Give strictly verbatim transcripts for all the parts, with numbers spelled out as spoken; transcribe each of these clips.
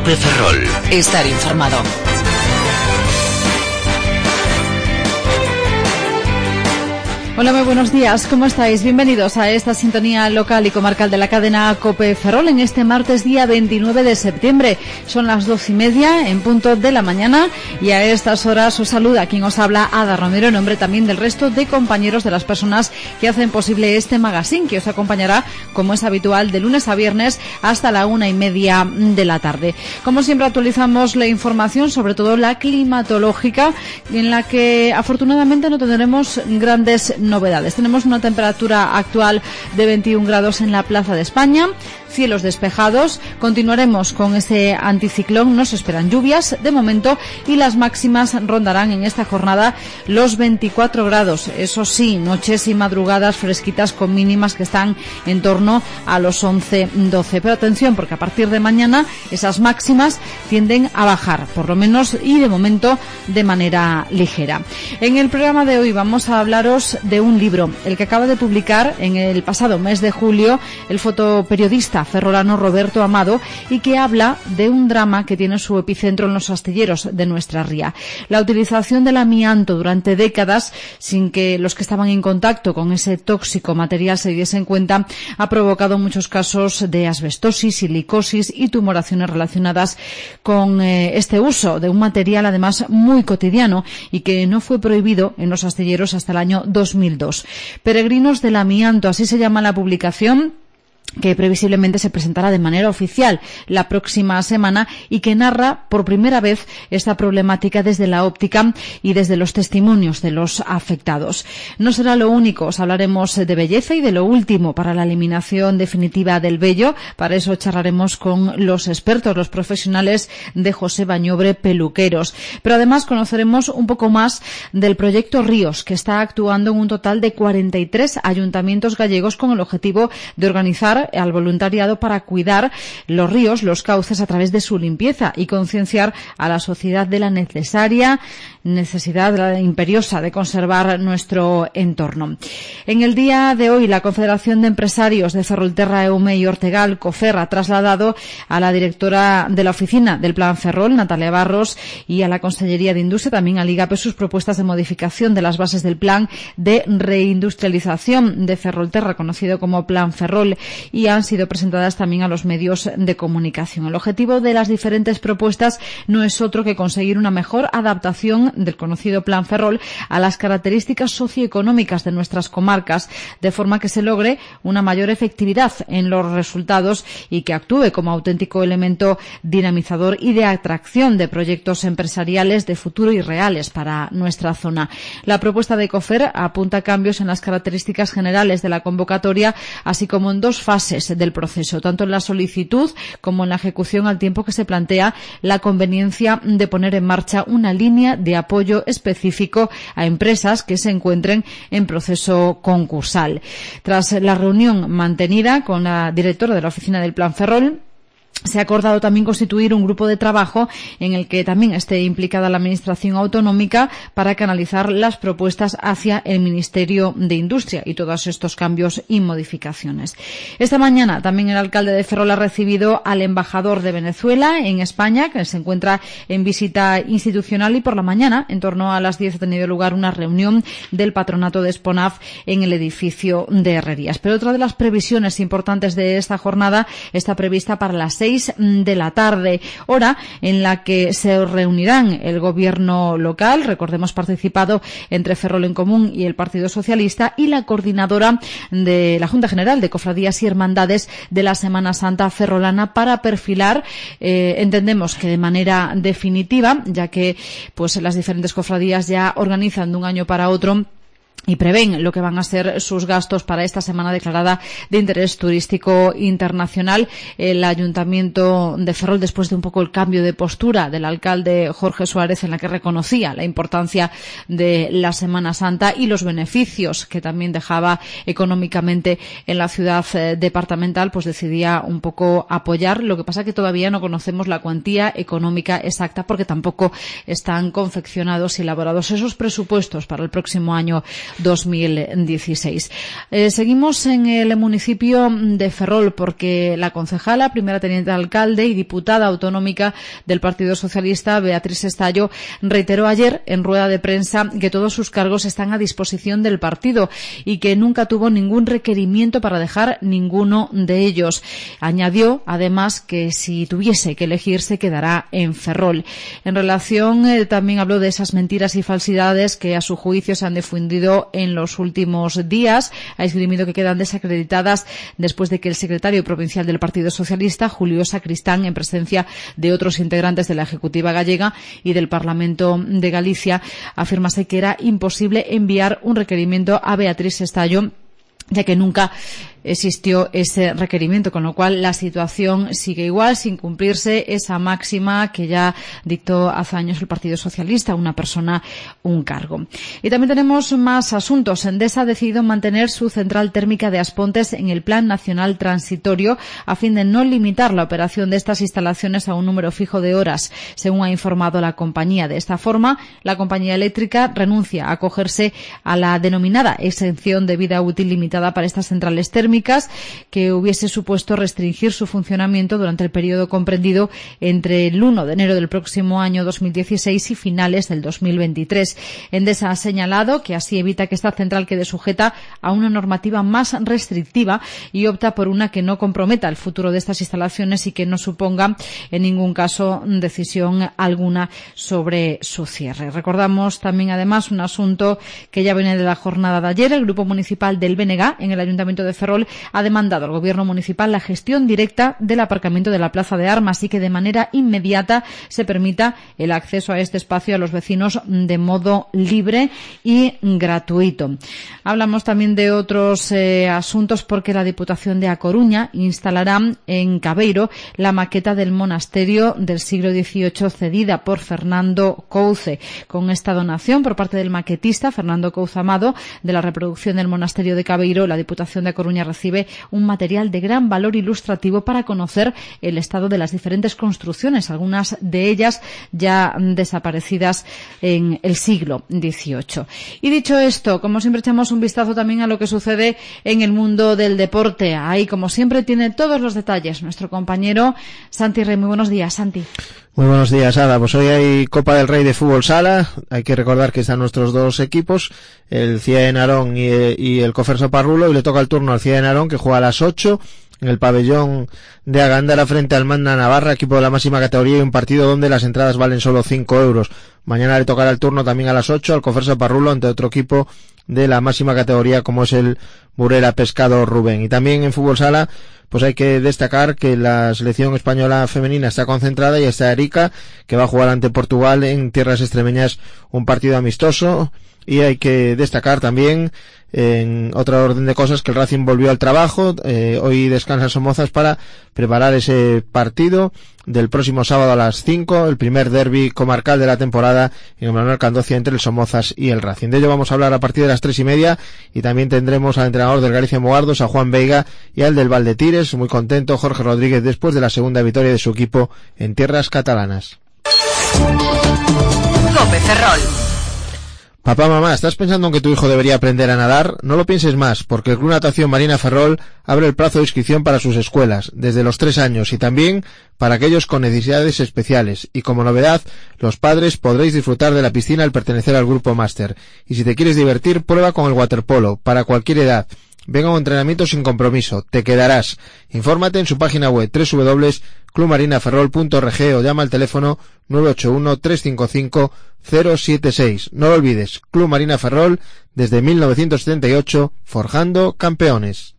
Cope Ferrol. Estar informado. Hola, muy buenos días, ¿cómo estáis? Bienvenidos a esta sintonía local y comarcal de la cadena Cope Ferrol en este martes día veintinueve de septiembre. Son las doce y media en punto de la mañana y a estas horas os saluda quien os habla, Ada Romero, en nombre también del resto de compañeros de las personas que hacen posible este magazine que os acompañará, como es habitual, de lunes a viernes hasta la una y media de la tarde. Como siempre, actualizamos la información, sobre todo la climatológica, en la que afortunadamente no tendremos grandes novedades. Tenemos una temperatura actual de veintiún grados en la Plaza de España, cielos despejados, continuaremos con ese anticiclón, nos esperan lluvias de momento y las máximas rondarán en esta jornada los veinticuatro grados, eso sí, noches y madrugadas fresquitas con mínimas que están en torno a los once doce, pero atención porque a partir de mañana esas máximas tienden a bajar, por lo menos y de momento de manera ligera. En el programa de hoy vamos a hablaros de un libro, el que acaba de publicar en el pasado mes de julio el fotoperiodista ferrolano Roberto Amado y que habla de un drama que tiene su epicentro en los astilleros de nuestra ría. La utilización del amianto durante décadas sin que los que estaban en contacto con ese tóxico material se diesen cuenta ha provocado muchos casos de asbestosis, silicosis y tumoraciones relacionadas con eh, este uso de un material además muy cotidiano y que no fue prohibido en los astilleros hasta el año dos mil dos. Peregrinos del amianto, así se llama la publicación, que previsiblemente se presentará de manera oficial la próxima semana y que narra por primera vez esta problemática desde la óptica y desde los testimonios de los afectados. No será lo único, os hablaremos de belleza y de lo último para la eliminación definitiva del vello. Para eso charlaremos con los expertos, los profesionales de José Bañobre Peluqueros. Pero además conoceremos un poco más del proyecto Ríos, que está actuando en un total de cuarenta y tres ayuntamientos gallegos con el objetivo de organizar al voluntariado para cuidar los ríos, los cauces a través de su limpieza y concienciar a la sociedad de la necesaria necesidad la imperiosa de conservar nuestro entorno. En el día de hoy, la Confederación de Empresarios de Ferrolterra, Eume y Ortegal, COFER, ha trasladado a la directora de la oficina del Plan Ferrol, Natalia Barros, y a la Consellería de Industria, también al IGAPE, sus propuestas de modificación de las bases del Plan de Reindustrialización de Ferrolterra, conocido como Plan Ferrol, y han sido presentadas también a los medios de comunicación. El objetivo de las diferentes propuestas no es otro que conseguir una mejor adaptación del conocido Plan Ferrol a las características socioeconómicas de nuestras comarcas, de forma que se logre una mayor efectividad en los resultados y que actúe como auténtico elemento dinamizador y de atracción de proyectos empresariales de futuro y reales para nuestra zona. La propuesta de COFER apunta a cambios en las características generales de la convocatoria, así como en dos fases del proceso, tanto en la solicitud como en la ejecución, al tiempo que se plantea la conveniencia de poner en marcha una línea de apoyo específico a empresas que se encuentren en proceso concursal. Tras la reunión mantenida con la directora de la oficina del Plan Ferrol, se ha acordado también constituir un grupo de trabajo en el que también esté implicada la Administración autonómica para canalizar las propuestas hacia el Ministerio de Industria y todos estos cambios y modificaciones. Esta mañana también el alcalde de Ferrol ha recibido al embajador de Venezuela en España, que se encuentra en visita institucional, y por la mañana, en torno a las diez, ha tenido lugar una reunión del patronato de SPONAF en el edificio de Herrerías. Pero otra de las previsiones importantes de esta jornada está prevista para las seis de la tarde, hora en la que se reunirán el gobierno local, recordemos participado entre Ferrol en Común y el Partido Socialista, y la coordinadora de la Junta General de Cofradías y Hermandades de la Semana Santa ferrolana, para perfilar, eh, entendemos que de manera definitiva, ya que pues las diferentes cofradías ya organizan de un año para otro y prevén lo que van a ser sus gastos para esta semana declarada de interés turístico internacional. El Ayuntamiento de Ferrol, después de un poco el cambio de postura del alcalde Jorge Suárez, en la que reconocía la importancia de la Semana Santa y los beneficios que también dejaba económicamente en la ciudad eh, departamental, pues decidía un poco apoyar. Lo que pasa que todavía no conocemos la cuantía económica exacta, porque tampoco están confeccionados y elaborados esos presupuestos para el próximo año dos mil dieciséis. Eh, seguimos en el municipio de Ferrol porque la concejala, primera teniente de alcalde y diputada autonómica del Partido Socialista, Beatriz Estallo, reiteró ayer en rueda de prensa que todos sus cargos están a disposición del partido y que nunca tuvo ningún requerimiento para dejar ninguno de ellos. Añadió, además, que si tuviese que elegir se quedará en Ferrol. En relación, eh, también habló de esas mentiras y falsidades que a su juicio se han difundido en los últimos días. Ha esgrimido que quedan desacreditadas después de que el secretario provincial del Partido Socialista, Julio Sacristán, en presencia de otros integrantes de la Ejecutiva gallega y del Parlamento de Galicia, afirmase que era imposible enviar un requerimiento a Beatriz Estallo, ya que nunca existió ese requerimiento, con lo cual la situación sigue igual, sin cumplirse esa máxima que ya dictó hace años el Partido Socialista, una persona, un cargo. Y también tenemos más asuntos. Endesa ha decidido mantener su central térmica de Aspontes en el Plan Nacional Transitorio a fin de no limitar la operación de estas instalaciones a un número fijo de horas, según ha informado la compañía. De esta forma, la compañía eléctrica renuncia a acogerse a la denominada exención de vida útil limitada para estas centrales térmicas, que hubiese supuesto restringir su funcionamiento durante el periodo comprendido entre el uno de enero del próximo año dos mil dieciséis y finales del dos mil veintitrés. Endesa ha señalado que así evita que esta central quede sujeta a una normativa más restrictiva y opta por una que no comprometa el futuro de estas instalaciones y que no suponga en ningún caso decisión alguna sobre su cierre. Recordamos también, además, un asunto que ya viene de la jornada de ayer. El Grupo Municipal del B N G en el Ayuntamiento de Ferrol ha demandado al Gobierno municipal la gestión directa del aparcamiento de la Plaza de Armas y que de manera inmediata se permita el acceso a este espacio a los vecinos de modo libre y gratuito. Hablamos también de otros eh, asuntos porque la Diputación de A Coruña instalará en Cabeiro la maqueta del monasterio del siglo dieciocho cedida por Fernando Couce. Con esta donación por parte del maquetista Fernando Couce Amado de la reproducción del monasterio de Cabeiro, la Diputación de A Coruña recibe un material de gran valor ilustrativo para conocer el estado de las diferentes construcciones, algunas de ellas ya desaparecidas en el siglo dieciocho. Y dicho esto, como siempre, echamos un vistazo también a lo que sucede en el mundo del deporte. Ahí, como siempre, tiene todos los detalles nuestro compañero Santi Rey. Muy buenos días, Santi. Muy buenos días, Ada. Pues hoy hay Copa del Rey de Fútbol Sala. Hay que recordar que están nuestros dos equipos, el C I A de Narón y, y el Coferso Parrulo, y le toca el turno al C I A de Narón, que juega a las ocho en el pabellón de Agándara frente al Manda Navarra, equipo de la máxima categoría, y un partido donde las entradas valen solo cinco euros. Mañana le tocará el turno también a las ocho al Coferso Parrulo ante otro equipo de la máxima categoría como es el Burela Pescado Rubén. Y también en Fútbol Sala pues hay que destacar que la selección española femenina está concentrada y está Erika, que va a jugar ante Portugal en tierras extremeñas un partido amistoso. Y hay que destacar también, en otra orden de cosas, que el Racing volvió al trabajo. Eh, hoy descansan Somozas para preparar ese partido del próximo sábado a las cinco, el primer derbi comarcal de la temporada en el Manuel Candocia entre el Somozas y el Racing. De ello vamos a hablar a partir de las tres y media, y también tendremos al entrenador del Galicia Mogardos, a Juan Veiga, y al del Valdetires, muy contento, Jorge Rodríguez, después de la segunda victoria de su equipo en tierras catalanas. Cope Ferrol. Papá, mamá, ¿estás pensando en que tu hijo debería aprender a nadar? No lo pienses más, porque el Club Natación Marina Ferrol abre el plazo de inscripción para sus escuelas, desde los tres años, y también para aquellos con necesidades especiales. Y como novedad, los padres podréis disfrutar de la piscina al pertenecer al Grupo Máster. Y si te quieres divertir, prueba con el waterpolo, para cualquier edad. Venga a un entrenamiento sin compromiso, te quedarás. Infórmate en su página web doble u doble u doble u punto club marina ferrol punto org o llama al teléfono nueve ocho uno, tres cinco cinco, cero siete seis. No lo olvides, Club Marina Ferrol, desde mil novecientos setenta y ocho, forjando campeones.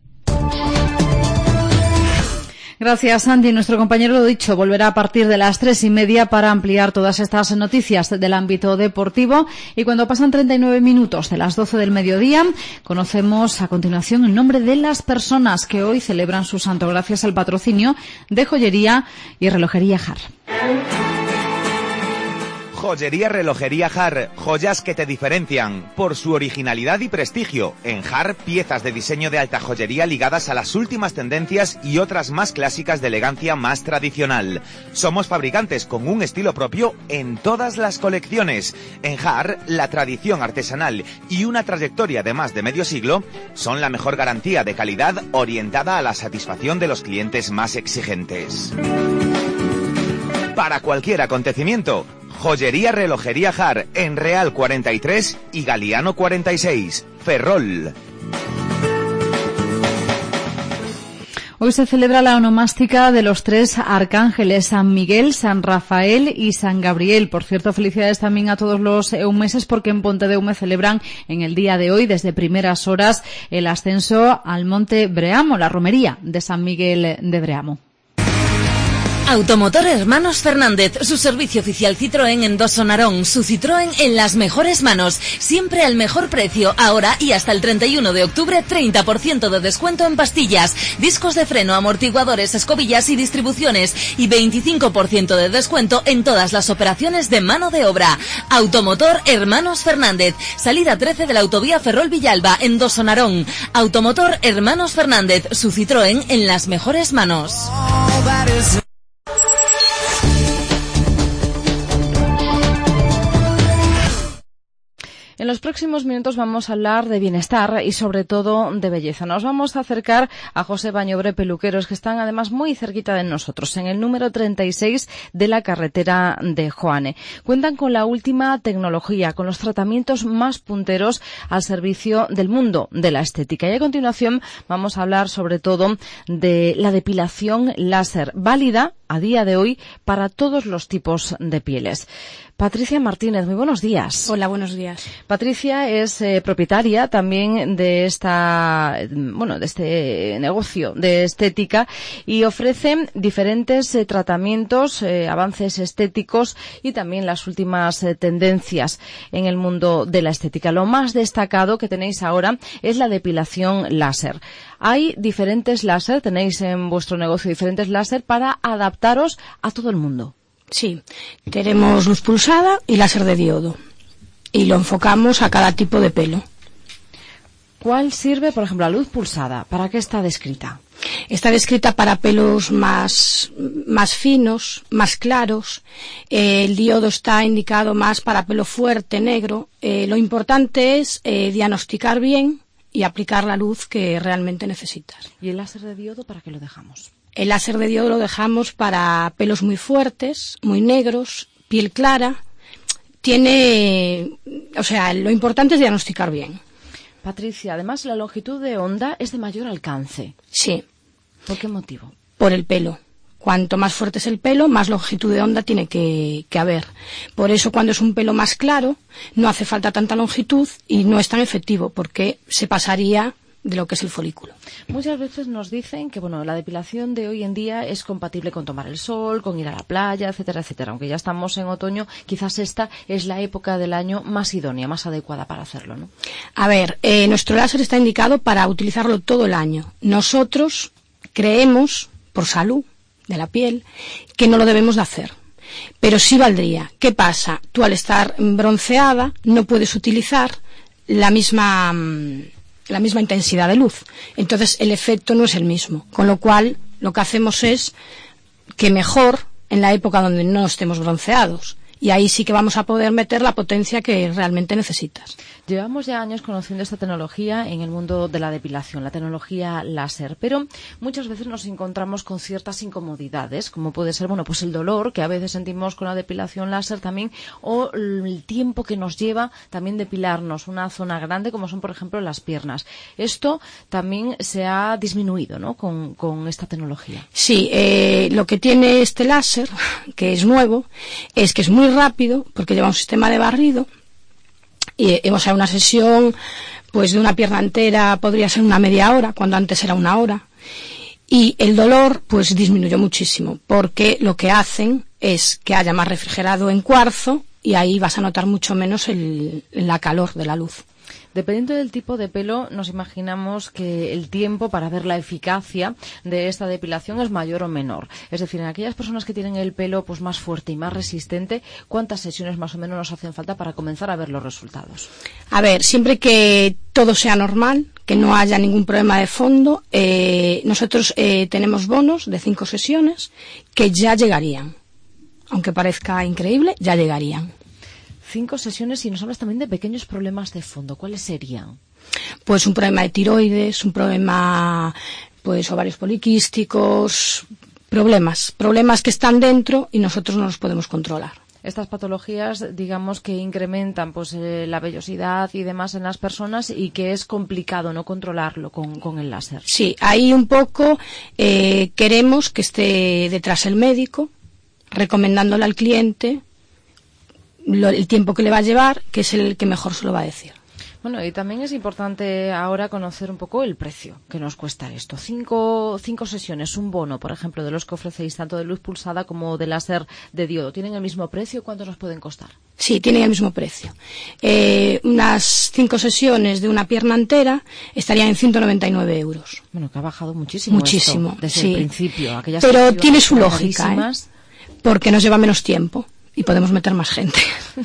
Gracias, Santi. Nuestro compañero, lo dicho, volverá a partir de las tres y media para ampliar todas estas noticias del ámbito deportivo. Y cuando pasan treinta y nueve minutos de las doce del mediodía, conocemos a continuación el nombre de las personas que hoy celebran su santo gracias al patrocinio de Joyería y Relojería Jar. Joyería Relojería Har, joyas que te diferencian por su originalidad y prestigio. En Har, piezas de diseño de alta joyería ligadas a las últimas tendencias y otras más clásicas de elegancia más tradicional. Somos fabricantes con un estilo propio en todas las colecciones. En Har, la tradición artesanal y una trayectoria de más de medio siglo son la mejor garantía de calidad orientada a la satisfacción de los clientes más exigentes. Para cualquier acontecimiento, Joyería Relojería Har en Real cuarenta y tres y Galiano cuarenta y seis, Ferrol. Hoy se celebra la onomástica de los tres arcángeles, San Miguel, San Rafael y San Gabriel. Por cierto, felicidades también a todos los eumeses porque en Pontedeume celebran en el día de hoy, desde primeras horas, el ascenso al Monte Breamo, la romería de San Miguel de Breamo. Automotor Hermanos Fernández, su servicio oficial Citroën en Dosso Narón, su Citroën en las mejores manos, siempre al mejor precio, ahora y hasta el treinta y uno de octubre, treinta por ciento de descuento en pastillas, discos de freno, amortiguadores, escobillas y distribuciones, y veinticinco por ciento de descuento en todas las operaciones de mano de obra. Automotor Hermanos Fernández, salida trece de la autovía Ferrol Villalba en Dosso Narón. Automotor Hermanos Fernández, su Citroën en las mejores manos. En los próximos minutos vamos a hablar de bienestar y sobre todo de belleza. Nos vamos a acercar a José Bañobre Peluqueros, que están además muy cerquita de nosotros, en el número treinta y seis de la carretera de Joane. Cuentan con la última tecnología, con los tratamientos más punteros al servicio del mundo de la estética. Y a continuación vamos a hablar sobre todo de la depilación láser, válida a día de hoy para todos los tipos de pieles. Patricia Martínez, muy buenos días. Hola, buenos días. Patricia es eh, propietaria también de esta, bueno, de este negocio de estética y ofrece diferentes eh, tratamientos, eh, avances estéticos y también las últimas eh, tendencias en el mundo de la estética. Lo más destacado que tenéis ahora es la depilación láser. Hay diferentes láser, tenéis en vuestro negocio diferentes láser para adaptaros a todo el mundo. Sí, tenemos luz pulsada y láser de diodo y lo enfocamos a cada tipo de pelo. ¿Cuál sirve, por ejemplo, la luz pulsada? ¿Para qué está descrita? Está descrita para pelos más, más finos, más claros. Eh, el diodo está indicado más para pelo fuerte, negro. Eh, lo importante es eh, diagnosticar bien y aplicar la luz que realmente necesitas. ¿Y el láser de diodo para qué lo dejamos? El láser de diodo lo dejamos para pelos muy fuertes, muy negros, piel clara. Tiene, o sea, lo importante es diagnosticar bien. Patricia, además la longitud de onda es de mayor alcance. Sí. ¿Por qué motivo? Por el pelo. Cuanto más fuerte es el pelo, más longitud de onda tiene que, que haber. Por eso cuando es un pelo más claro, no hace falta tanta longitud y no es tan efectivo, porque se pasaría de lo que es el folículo. Muchas veces nos dicen que bueno, la depilación de hoy en día es compatible con tomar el sol, con ir a la playa, etcétera, etcétera. Aunque ya estamos en otoño, quizás esta es la época del año más idónea, más adecuada para hacerlo, ¿no? A ver, eh, nuestro láser está indicado para utilizarlo todo el año. Nosotros creemos, por salud de la piel, que no lo debemos de hacer. Pero sí valdría. ¿Qué pasa? Tú al estar bronceada no puedes utilizar la misma la misma intensidad de luz. Entonces el efecto no es el mismo. Con lo cual lo que hacemos es que mejor en la época donde no estemos bronceados. Y ahí sí que vamos a poder meter la potencia que realmente necesitas. Llevamos ya años conociendo esta tecnología en el mundo de la depilación, la tecnología láser, pero muchas veces nos encontramos con ciertas incomodidades, como puede ser, bueno, pues el dolor que a veces sentimos con la depilación láser también, o el tiempo que nos lleva también depilarnos una zona grande, como son, por ejemplo, las piernas. Esto también se ha disminuido, ¿no?, con, con esta tecnología. Sí, eh, lo que tiene este láser, que es nuevo, es que es muy rápido, porque lleva un sistema de barrido. Y hemos hecho una sesión pues de una pierna entera, podría ser una media hora, cuando antes era una hora. Y el dolor pues disminuyó muchísimo, porque lo que hacen es que haya más refrigerado en cuarzo y ahí vas a notar mucho menos el, la calor de la luz. Dependiendo del tipo de pelo, nos imaginamos que el tiempo para ver la eficacia de esta depilación es mayor o menor. Es decir, en aquellas personas que tienen el pelo pues más fuerte y más resistente, ¿cuántas sesiones más o menos nos hacen falta para comenzar a ver los resultados? A ver, siempre que todo sea normal, que no haya ningún problema de fondo, eh, nosotros eh, tenemos bonos de cinco sesiones que ya llegarían. Aunque parezca increíble, ya llegarían. Cinco sesiones y nos hablas también de pequeños problemas de fondo. ¿Cuáles serían? Pues un problema de tiroides, un problema, pues ovarios poliquísticos, problemas, problemas que están dentro y nosotros no los podemos controlar. Estas patologías, digamos que incrementan pues eh, la vellosidad y demás en las personas y que es complicado no controlarlo con, con el láser. Sí, ahí un poco eh, queremos que esté detrás el médico, recomendándole al cliente lo, el tiempo que le va a llevar, que es el que mejor se lo va a decir. Bueno, y también es importante ahora conocer un poco el precio que nos cuesta esto. Cinco, cinco sesiones, un bono, por ejemplo, de los que ofrecéis tanto de luz pulsada como de láser de diodo. ¿Tienen el mismo precio? ¿Cuánto nos pueden costar? Sí, tienen el mismo precio. Eh, unas cinco sesiones de una pierna entera estarían en ciento noventa y nueve euros. Bueno, que ha bajado muchísimo. Muchísimo, esto, desde sí. el principio. Aquellas Pero tiene su lógica, ¿eh? Porque nos lleva menos tiempo y podemos meter más gente.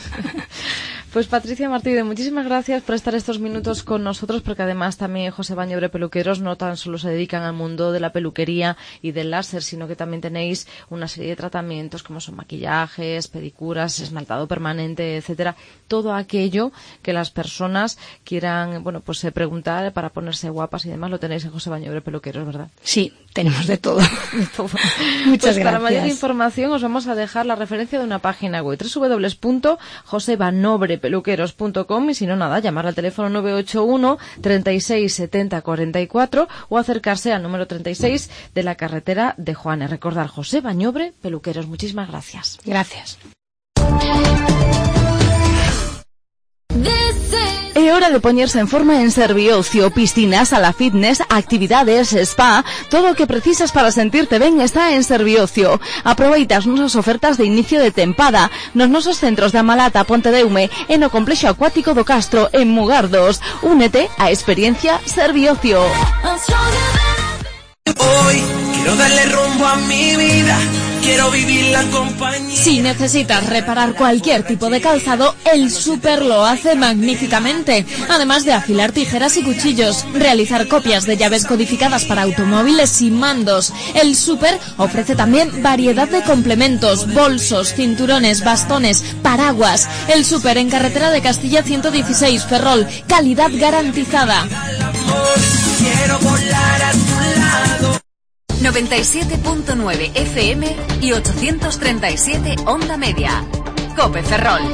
Pues Patricia Martínez, muchísimas gracias por estar estos minutos con nosotros, porque además también José Bañobre Peluqueros no tan solo se dedican al mundo de la peluquería y del láser, sino que también tenéis una serie de tratamientos como son maquillajes, pedicuras, esmaltado permanente, etcétera, todo aquello que las personas quieran, bueno, pues eh, preguntar para ponerse guapas y demás, lo tenéis en José Bañobre Peluqueros, ¿verdad? Sí, tenemos de todo. De todo. Muchas pues gracias. Para mayor información os vamos a dejar la referencia de una página web, doble u doble u doble u punto josé bañobre peluqueros punto com, y si no, nada, llamar al teléfono nueve ocho uno, treinta y seis, setenta, cuarenta y cuatro o acercarse al número treinta y seis de la carretera de Juanes. Recordar, José Bañobre Peluqueros. Muchísimas gracias. Gracias. É hora de poñerse en forma en Serviocio, piscinas, sala fitness, actividades, spa, todo o que precisas para sentirte ben está en Serviocio. Aproveita as nosas ofertas de inicio de tempada nos nosos centros de Amalata, Pontedeume e no complexo acuático do Castro en Mugardos. Únete á experiencia Serviocio. Hoy quiero darle rumbo a mi vida. Quiero vivir la compañía. Si necesitas reparar cualquier tipo de calzado, el Súper lo hace magníficamente. Además de afilar tijeras y cuchillos, realizar copias de llaves codificadas para automóviles y mandos. El Súper ofrece también variedad de complementos, bolsos, cinturones, bastones, paraguas. El Súper en carretera de Castilla ciento dieciséis, Ferrol. Calidad garantizada. Quiero volar a tu lado. noventa y siete punto nueve F M y ochocientos treinta y siete Onda Media. COPE Ferrol.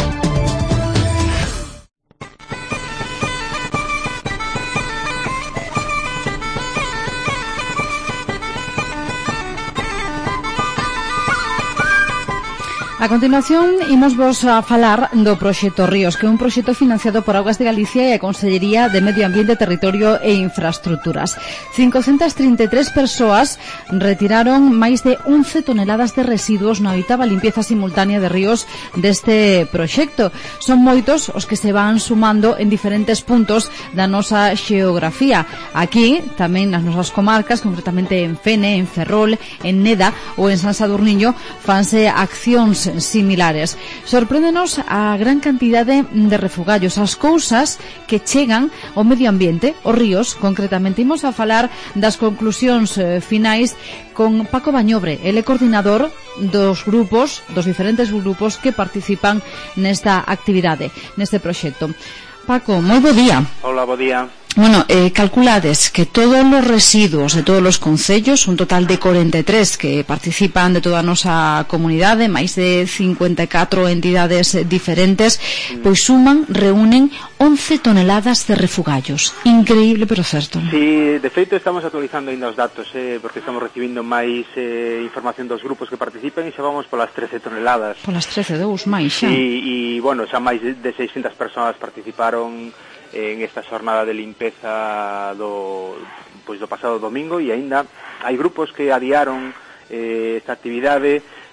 A continuación, imos vos a falar do proxecto Ríos, que é un proxecto financiado por Augas de Galicia e a Consellería de Medio Ambiente, Territorio e Infraestructuras. cincocentas trinta e tres persoas retiraron máis de once toneladas de residuos na oitava limpieza simultánea de ríos deste proxecto. Son moitos os que se van sumando en diferentes puntos da nosa xeografía. Aquí, tamén nas nosas comarcas, concretamente en Fene, en Ferrol, en Neda ou en San Sadurniño, fanse accións similares. Sorpréndenos a gran cantidade de refugallos, as cousas que chegan ao medio ambiente, os ríos, concretamente. Imos a falar das conclusións eh, finais con Paco Bañobre, ele coordinador dos grupos, dos diferentes grupos que participan nesta actividade, neste proxecto. Paco, moi bo día. Hola, bo día. Bueno, eh, calculades que todos los residuos de todos los concellos, un total de cuarenta y tres que participan de toda a nosa comunidade, máis de cincuenta e catro entidades diferentes, mm. pois suman, reúnen once toneladas de refugallos. Increíble, pero certo. Sí, de feito estamos actualizando ainda os datos, eh, porque estamos recibindo máis eh, información dos grupos que participan e xa vamos polas trece toneladas. Polas trece, dous máis xa. E, e bueno, xa máis de seiscentas persoas participaron en esta xornada de limpeza do, pois do pasado domingo, e aínda hai grupos que adiaron eh, esta actividade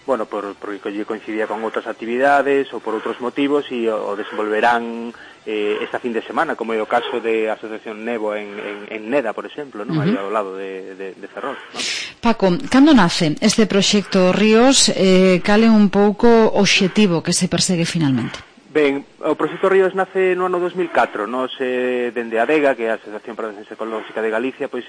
bueno, por, porque coincidía con outras actividades ou por outros motivos e o, o desenvolverán eh, esta fin de semana, como é o caso de Asociación Nevo en, en, en Neda, por exemplo, non? Uh-huh. Aí ao lado de, de, de Ferrol, non? Paco, cando nace este proxecto Ríos, eh, cal é un pouco o obxectivo que se persegue finalmente? Ben, o proxecto Ríos nace no ano dos mil catro, nos eh, dende a ADEGA, que é a Asociación para a Defensa Ecolóxica de Galicia, pois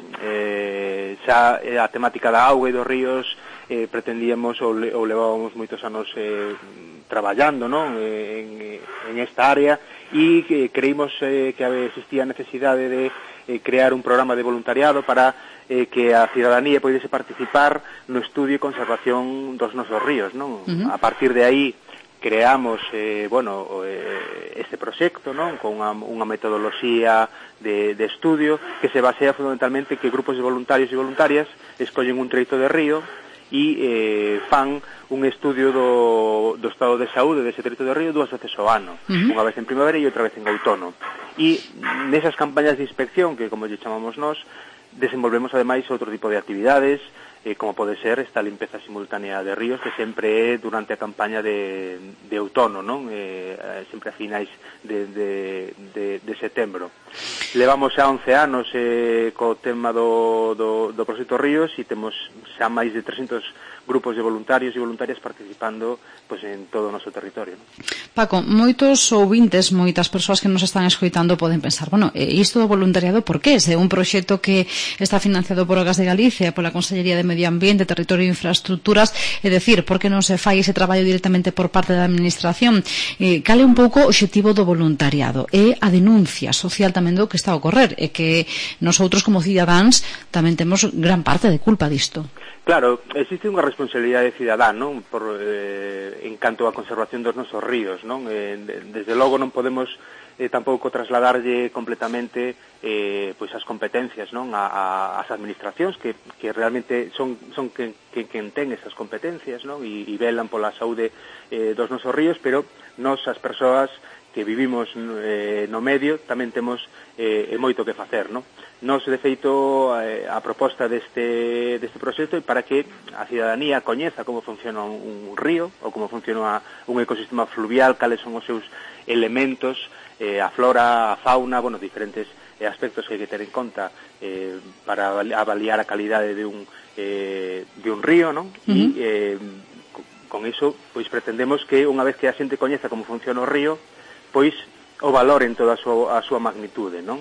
eh, xa a temática da auga e dos ríos eh, pretendíamos ou, le, ou levábamos moitos anos eh, traballando, non? En, en esta área e que creímos eh, que existía a necesidade de eh, crear un programa de voluntariado para eh, que a cidadanía poidese participar no estudio e conservación dos nosos ríos, non? Uh-huh. A partir de aí creamos eh, bueno, eh, este proxecto, non? Con unha, unha metodoloxía de, de estudio que se basea fundamentalmente que grupos de voluntarios e voluntarias escollen un treito de río e eh, fan un estudio do, do estado de saúde dese treito de río dúas veces ao ano, uh-huh. unha vez en primavera e outra vez en outono. E nesas campañas de inspección, que como lle chamamos nós, desenvolvemos ademais outro tipo de actividades, eh, como pode ser esta limpeza simultánea de ríos, que sempre é durante a campaña de, de outono, non? Eh, sempre a finais de, de, de, de setembro. Levamos xa once anos eh, co tema do, do, do proxecto Ríos e temos xa máis de trescentos grupos de voluntarios e voluntarias participando pues, en todo o noso territorio, ¿no? Paco, moitos ouvintes, moitas persoas que nos están escoitando poden pensar, bueno, isto do voluntariado por que? Se é un proxecto que está financiado por Augas de Galicia, pola Consellería de Medio Ambiente, Territorio e Infraestructuras, é dicir, por que non se fai ese traballo directamente por parte da Administración? Eh, cal é un pouco o obxectivo do voluntariado? É a denuncia social tamén do que está a ocorrer, e que nosotros como cidadáns tamén temos gran parte de culpa disto. Claro, existe unha responsabilidade cidadá, non? Por, eh, en canto á conservación dos nosos ríos, non? Eh, desde logo non podemos eh, tampouco trasladarlle completamente eh, pois as competencias, non? A, a, as administracións que, que realmente son, son quen, quen, quen ten esas competencias, non? E, e velan pola saúde eh, dos nosos ríos, pero nós, as persoas que vivimos eh, no medio, tamén temos eh, moito que facer, non? Nos, de feito, eh, a proposta deste, deste proxecto é para que a cidadanía coñeza como funciona un, un río ou como funciona un ecosistema fluvial, cales son os seus elementos, eh, a flora, a fauna, bueno, diferentes eh, aspectos que hai que ter en conta eh, para avaliar a calidade de un, eh, de un río, non? Uh-huh. E eh, con iso, pois pretendemos que unha vez que a xente coñeza como funciona o río, pois o valor en toda a súa, a súa magnitude, non?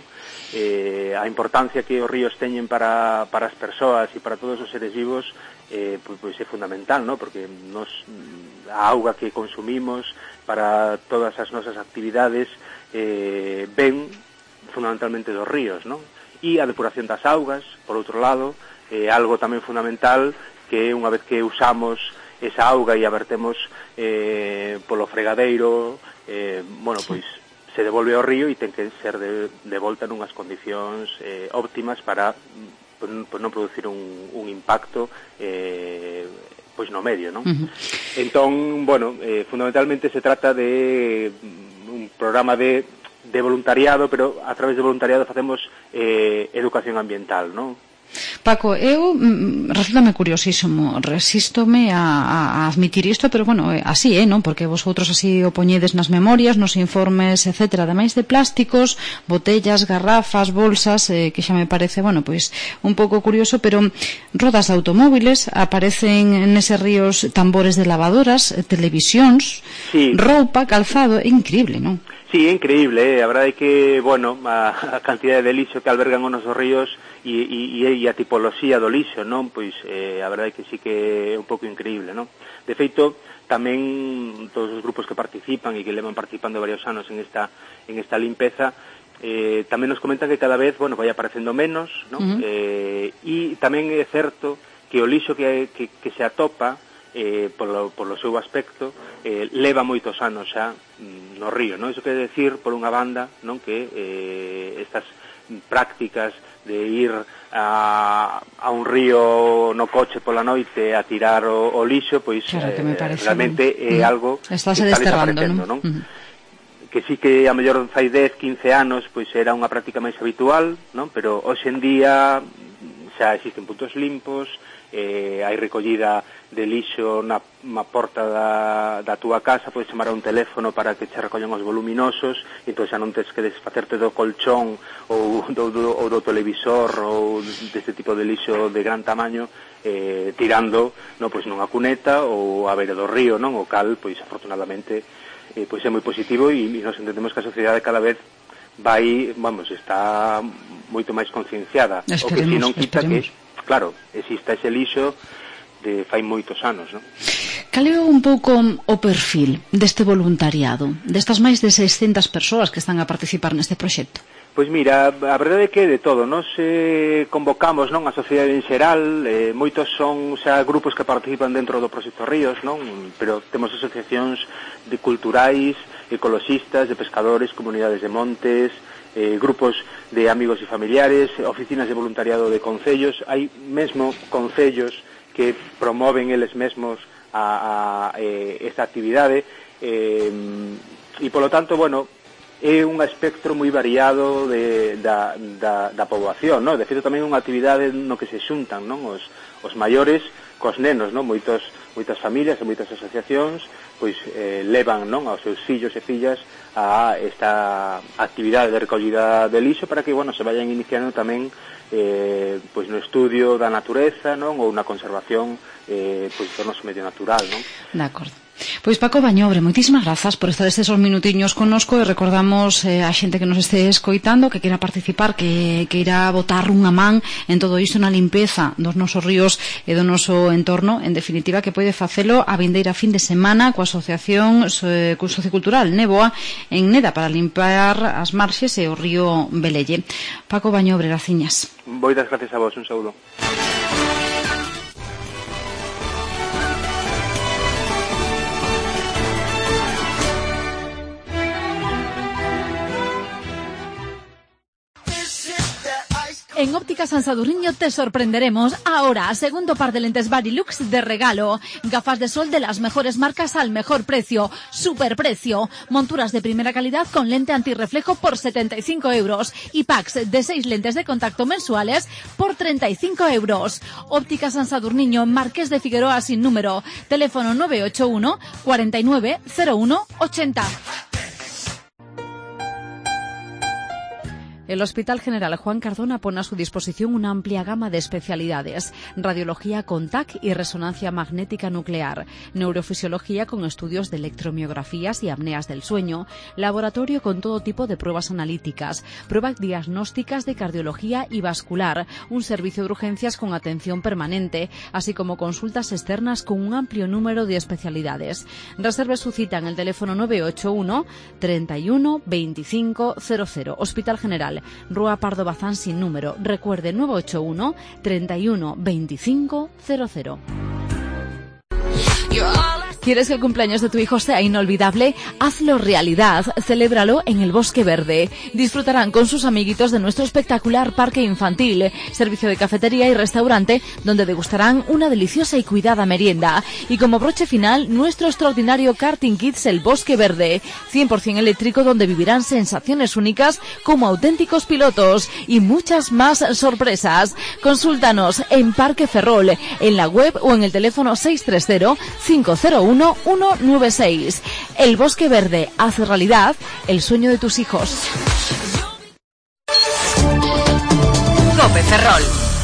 Eh, a importancia que os ríos teñen para, para as persoas e para todos os seres vivos eh, pois, pois é fundamental, non? Porque nos, a auga que consumimos para todas as nosas actividades eh, ven fundamentalmente dos ríos, non? E a depuración das augas, por outro lado, é eh, algo tamén fundamental que unha vez que usamos esa auga e a vertemos eh, polo fregadeiro, eh, bueno, pois se devolve ao río e ten que ser de, de volta nunhas condicións eh, óptimas para pues, non producir un, un impacto eh, pois no medio, non? Uh-huh. Entón, bueno, eh, fundamentalmente se trata de un programa de, de voluntariado, pero a través de voluntariado facemos eh, educación ambiental, non? Paco, eu mm, resultame curiosísimo, resístome a, a admitir isto, pero bueno, así é, non? Porque vosotros así o poñedes nas memorias, nos informes, etcétera, ademais de plásticos, botellas, garrafas, bolsas, eh, que xa me parece, bueno, pois un pouco curioso, pero rodas de automóviles, aparecen neses ríos tambores de lavadoras, televisións, sí. Roupa, calzado, é increíble, non? Sí, é increíble, eh? A verdade é que, bueno, a, a cantidade de lixo que albergan os nosos ríos e, e, e a tipoloxía do lixo, non? Pois eh, a verdade é que sí que é un pouco increíble, non? De feito, tamén todos os grupos que participan e que levan participando varios anos en esta, en esta limpeza, eh, tamén nos comentan que cada vez, bueno, vai aparecendo menos, non? Uh-huh. Eh, e tamén é certo que o lixo que, que, que se atopa eh, polo, polo seu aspecto eh, leva moitos anos xa mm, no río, non? Iso quere decir, por unha banda, non, que eh, estas prácticas de ir a, a un río no coche pola noite a tirar o, o lixo, pois claro, eh, realmente é uh-huh. algo Estás que está desaparecendo, non? non? Uh-huh. Que sí que a mellor fai dez, quince anos pois era unha práctica máis habitual, non? Pero hoxe en día xa existen puntos limpos, eh, hai recollida de lixo na, na porta da, da túa casa, podes chamar a un teléfono para que che recollan os voluminosos, e entón xa non tens que desfacerte do colchón ou do, do, ou do televisor ou deste tipo de lixo de gran tamaño, eh, tirando no, pois nunha cuneta ou a beira do río, non? O cal, pois afortunadamente, eh, pois é moi positivo, e, e nos entendemos que a sociedade cada vez vai, vamos, está moito máis concienciada. Esperemos, o que si non quita esperemos. que, claro, exista ese lixo de fai moitos anos, non? Cal é un pouco o perfil deste voluntariado, destas máis de seiscentas persoas que están a participar neste proxecto? Pois mira, a verdade é que de todo, nos eh, convocamos, non, a sociedade en xeral, eh, moitos son xa grupos que participan dentro do Proxecto Ríos, non, pero temos asociacións de culturais, ecoloxistas, de pescadores, comunidades de montes, eh, grupos de amigos e familiares, oficinas de voluntariado de concellos, hai mesmo concellos que promoven eles mesmos a, a eh, esta actividade, eh, e polo tanto, bueno, é un espectro moi variado de, da, da, da poboación, non? De feito, tamén é unha actividade no que se xuntan, non? Os, os maiores cos nenos, non? Moitos, moitas familias e moitas asociacións pois eh, levan, non, aos seus fillos e fillas a esta actividade de recollida de lixo para que, bueno, se vayan iniciando tamén eh, pois no estudio da natureza, non, ou na conservación eh, pois do noso medio natural, non? De acordo. Pois Paco Bañobre, moitísimas grazas por estar estes minutiños connosco, e recordamos eh, a xente que nos este escoitando que queira participar, que, que irá botar unha man en todo isto, na limpeza dos nosos ríos e do noso entorno, en definitiva, que pode facelo a vindeira fin de semana coa Asociación Sociocultural Néboa en Neda para limpar as marxes e o río Velelle. Paco Bañobre, graciñas. Moitas gracias a vos, un saúdo. En Óptica San Sadurniño te sorprenderemos. Ahora, segundo par de lentes Varilux de regalo. Gafas de sol de las mejores marcas al mejor precio. Superprecio. Monturas de primera calidad con lente antirreflejo por setenta y cinco euros. Y packs de seis lentes de contacto mensuales por treinta y cinco euros. Óptica San Sadurniño, Marqués de Figueroa sin número. Teléfono nueve ocho uno, cuarenta y nueve, cero uno, ochenta. El Hospital General Juan Cardona pone a su disposición una amplia gama de especialidades: radiología con T A C y resonancia magnética nuclear, neurofisiología con estudios de electromiografías y apneas del sueño, laboratorio con todo tipo de pruebas analíticas, pruebas diagnósticas de cardiología y vascular, un servicio de urgencias con atención permanente, así como consultas externas con un amplio número de especialidades. Reserve su cita en el teléfono nueve ocho uno, treinta y uno, veinticinco, cero cero. Hospital General, Rúa Pardo Bazán sin número. Recuerde, nueve ocho uno, treinta y uno, veinticinco, cero cero. ¿Quieres que el cumpleaños de tu hijo sea inolvidable? Hazlo realidad. Celébralo en el Bosque Verde. Disfrutarán con sus amiguitos de nuestro espectacular parque infantil, servicio de cafetería y restaurante, donde degustarán una deliciosa y cuidada merienda. Y como broche final, nuestro extraordinario karting kids El Bosque Verde, cien por ciento eléctrico, donde vivirán sensaciones únicas como auténticos pilotos y muchas más sorpresas. Consúltanos en Parque Ferrol, en la web o en el teléfono seis tres cero, cinco cero uno, uno nueve seis. El Bosque Verde hace realidad el sueño de tus hijos. Cope Ferrol.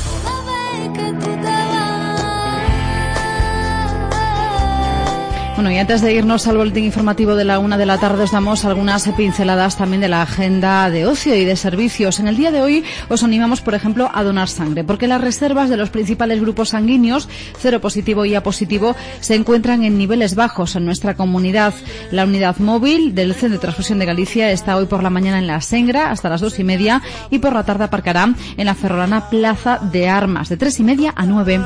Bueno, y antes de irnos al boletín informativo de la una de la tarde, os damos algunas pinceladas también de la agenda de ocio y de servicios. En el día de hoy os animamos, por ejemplo, a donar sangre, porque las reservas de los principales grupos sanguíneos, cero positivo y A positivo, se encuentran en niveles bajos en nuestra comunidad. La unidad móvil del Centro de Transfusión de Galicia está hoy por la mañana en la Sengra hasta las dos y media, y por la tarde aparcará en la ferrolana Plaza de Armas de tres y media a nueve.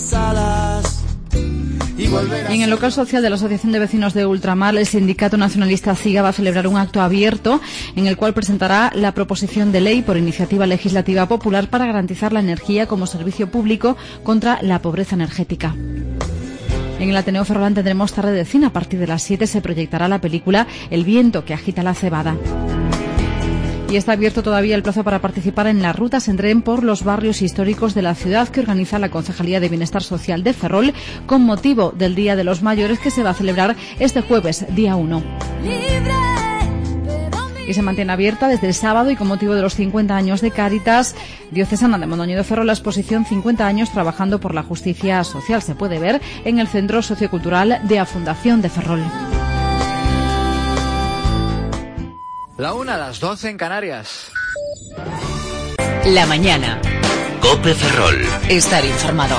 Y en el local social de la Asociación de Vecinos de Ultramar, el Sindicato Nacionalista CIGA va a celebrar un acto abierto en el cual presentará la proposición de ley por iniciativa legislativa popular para garantizar la energía como servicio público contra la pobreza energética. En el Ateneo Ferrolán tendremos tarde de cine. A partir de las siete se proyectará la película El viento que agita la cebada. Y está abierto todavía el plazo para participar en las rutas en tren por los barrios históricos de la ciudad que organiza la Concejalía de Bienestar Social de Ferrol con motivo del Día de los Mayores que se va a celebrar este jueves, día uno. Y se mantiene abierta desde el sábado y con motivo de los cincuenta años de Cáritas Diocesana de Mondoñedo Ferrol la exposición cincuenta años trabajando por la justicia social. Se puede ver en el Centro Sociocultural de la Fundación de Ferrol. La una a las doce en Canarias. La mañana. COPE Ferrol. Estar informado.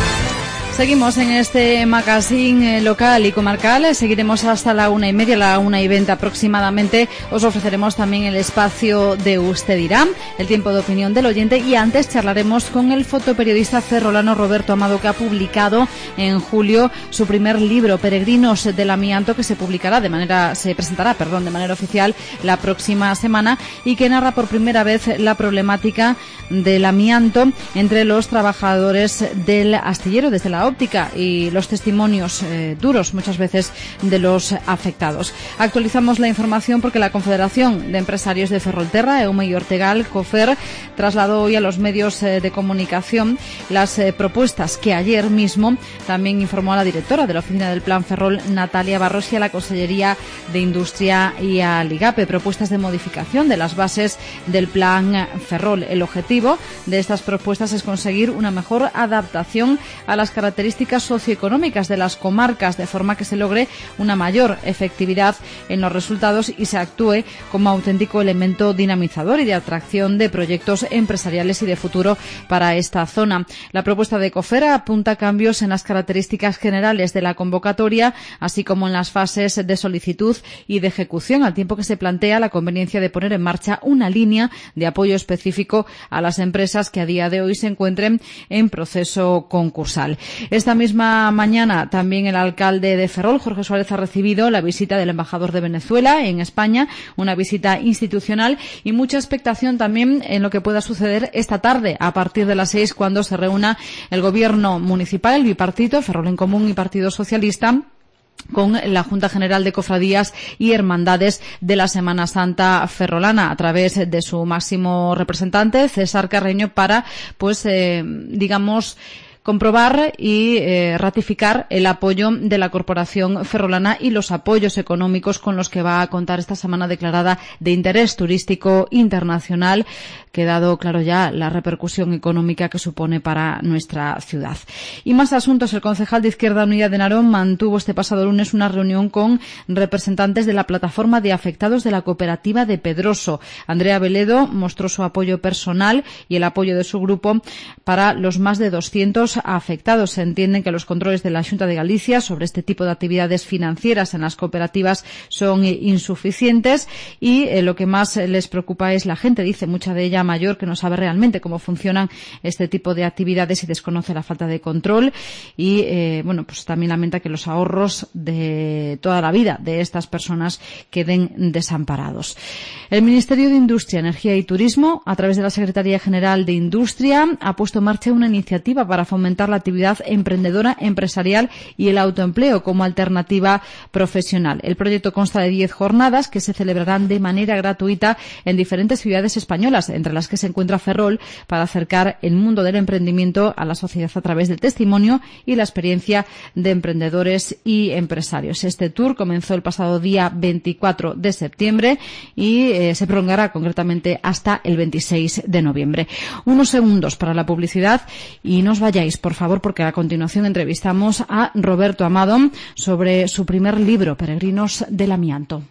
Seguimos en este magazine local y comarcal. Seguiremos hasta la una y media, la una y veinte aproximadamente. Os ofreceremos también el espacio de Usted dirá, el tiempo de opinión del oyente, y antes charlaremos con el fotoperiodista ferrolano Roberto Amado, que ha publicado en julio su primer libro, Peregrinos del Amianto, que se publicará de manera, se presentará, perdón, de manera oficial la próxima semana y que narra por primera vez la problemática del amianto entre los trabajadores del astillero desde la óptica y los testimonios eh, duros muchas veces de los afectados. Actualizamos la información porque la Confederación de Empresarios de Ferrolterra, Eume y Ortegal, COFER, trasladó hoy a los medios eh, de comunicación las eh, propuestas que ayer mismo también informó a la directora de la Oficina del Plan Ferrol, Natalia Barros, y a la Consellería de Industria y al IGAPE, propuestas de modificación de las bases del Plan Ferrol. El objetivo de estas propuestas es conseguir una mejor adaptación a las características socioeconómicas de las comarcas, de forma que se logre una mayor efectividad en los resultados y se actúe como auténtico elemento dinamizador y de atracción de proyectos empresariales y de futuro para esta zona. La propuesta de COFER apunta a cambios en las características generales de la convocatoria, así como en las fases de solicitud y de ejecución, al tiempo que se plantea la conveniencia de poner en marcha una línea de apoyo específico a las empresas que a día de hoy se encuentren en proceso concursal. Esta misma mañana también el alcalde de Ferrol, Jorge Suárez, ha recibido la visita del embajador de Venezuela en España, una visita institucional y mucha expectación también en lo que pueda suceder esta tarde a partir de las seis, cuando se reúna el gobierno municipal, el bipartito, Ferrol en Común y Partido Socialista, con la Junta General de Cofradías y Hermandades de la Semana Santa ferrolana, a través de su máximo representante, César Carreño, para, pues, eh, digamos, comprobar y eh, ratificar el apoyo de la Corporación Ferrolana y los apoyos económicos con los que va a contar esta semana declarada de interés turístico internacional, que dado claro ya la repercusión económica que supone para nuestra ciudad. Y más asuntos. El concejal de Izquierda Unida de Narón mantuvo este pasado lunes una reunión con representantes de la plataforma de afectados de la cooperativa de Pedroso. Andrea Veledo mostró su apoyo personal y el apoyo de su grupo para los más de doscientos afectados. Se entienden que los controles de la Xunta de Galicia sobre este tipo de actividades financieras en las cooperativas son insuficientes y eh, lo que más les preocupa es la gente, dice, mucha de ella mayor, que no sabe realmente cómo funcionan este tipo de actividades y desconoce la falta de control y eh, bueno, pues también lamenta que los ahorros de toda la vida de estas personas queden desamparados. El Ministerio de Industria, Energía y Turismo, a través de la Secretaría General de Industria, ha puesto en marcha una iniciativa para fomentar la actividad emprendedora, empresarial y el autoempleo como alternativa profesional. El proyecto consta de diez jornadas que se celebrarán de manera gratuita en diferentes ciudades españolas, entre las que se encuentra Ferrol, para acercar el mundo del emprendimiento a la sociedad a través del testimonio y la experiencia de emprendedores y empresarios. Este tour comenzó el pasado día veinticuatro de septiembre y eh, se prolongará concretamente hasta el veintiséis de noviembre. Unos segundos para la publicidad y no os vayáis, por favor, porque a continuación entrevistamos a Roberto Amado sobre su primer libro, Peregrinos del Amianto.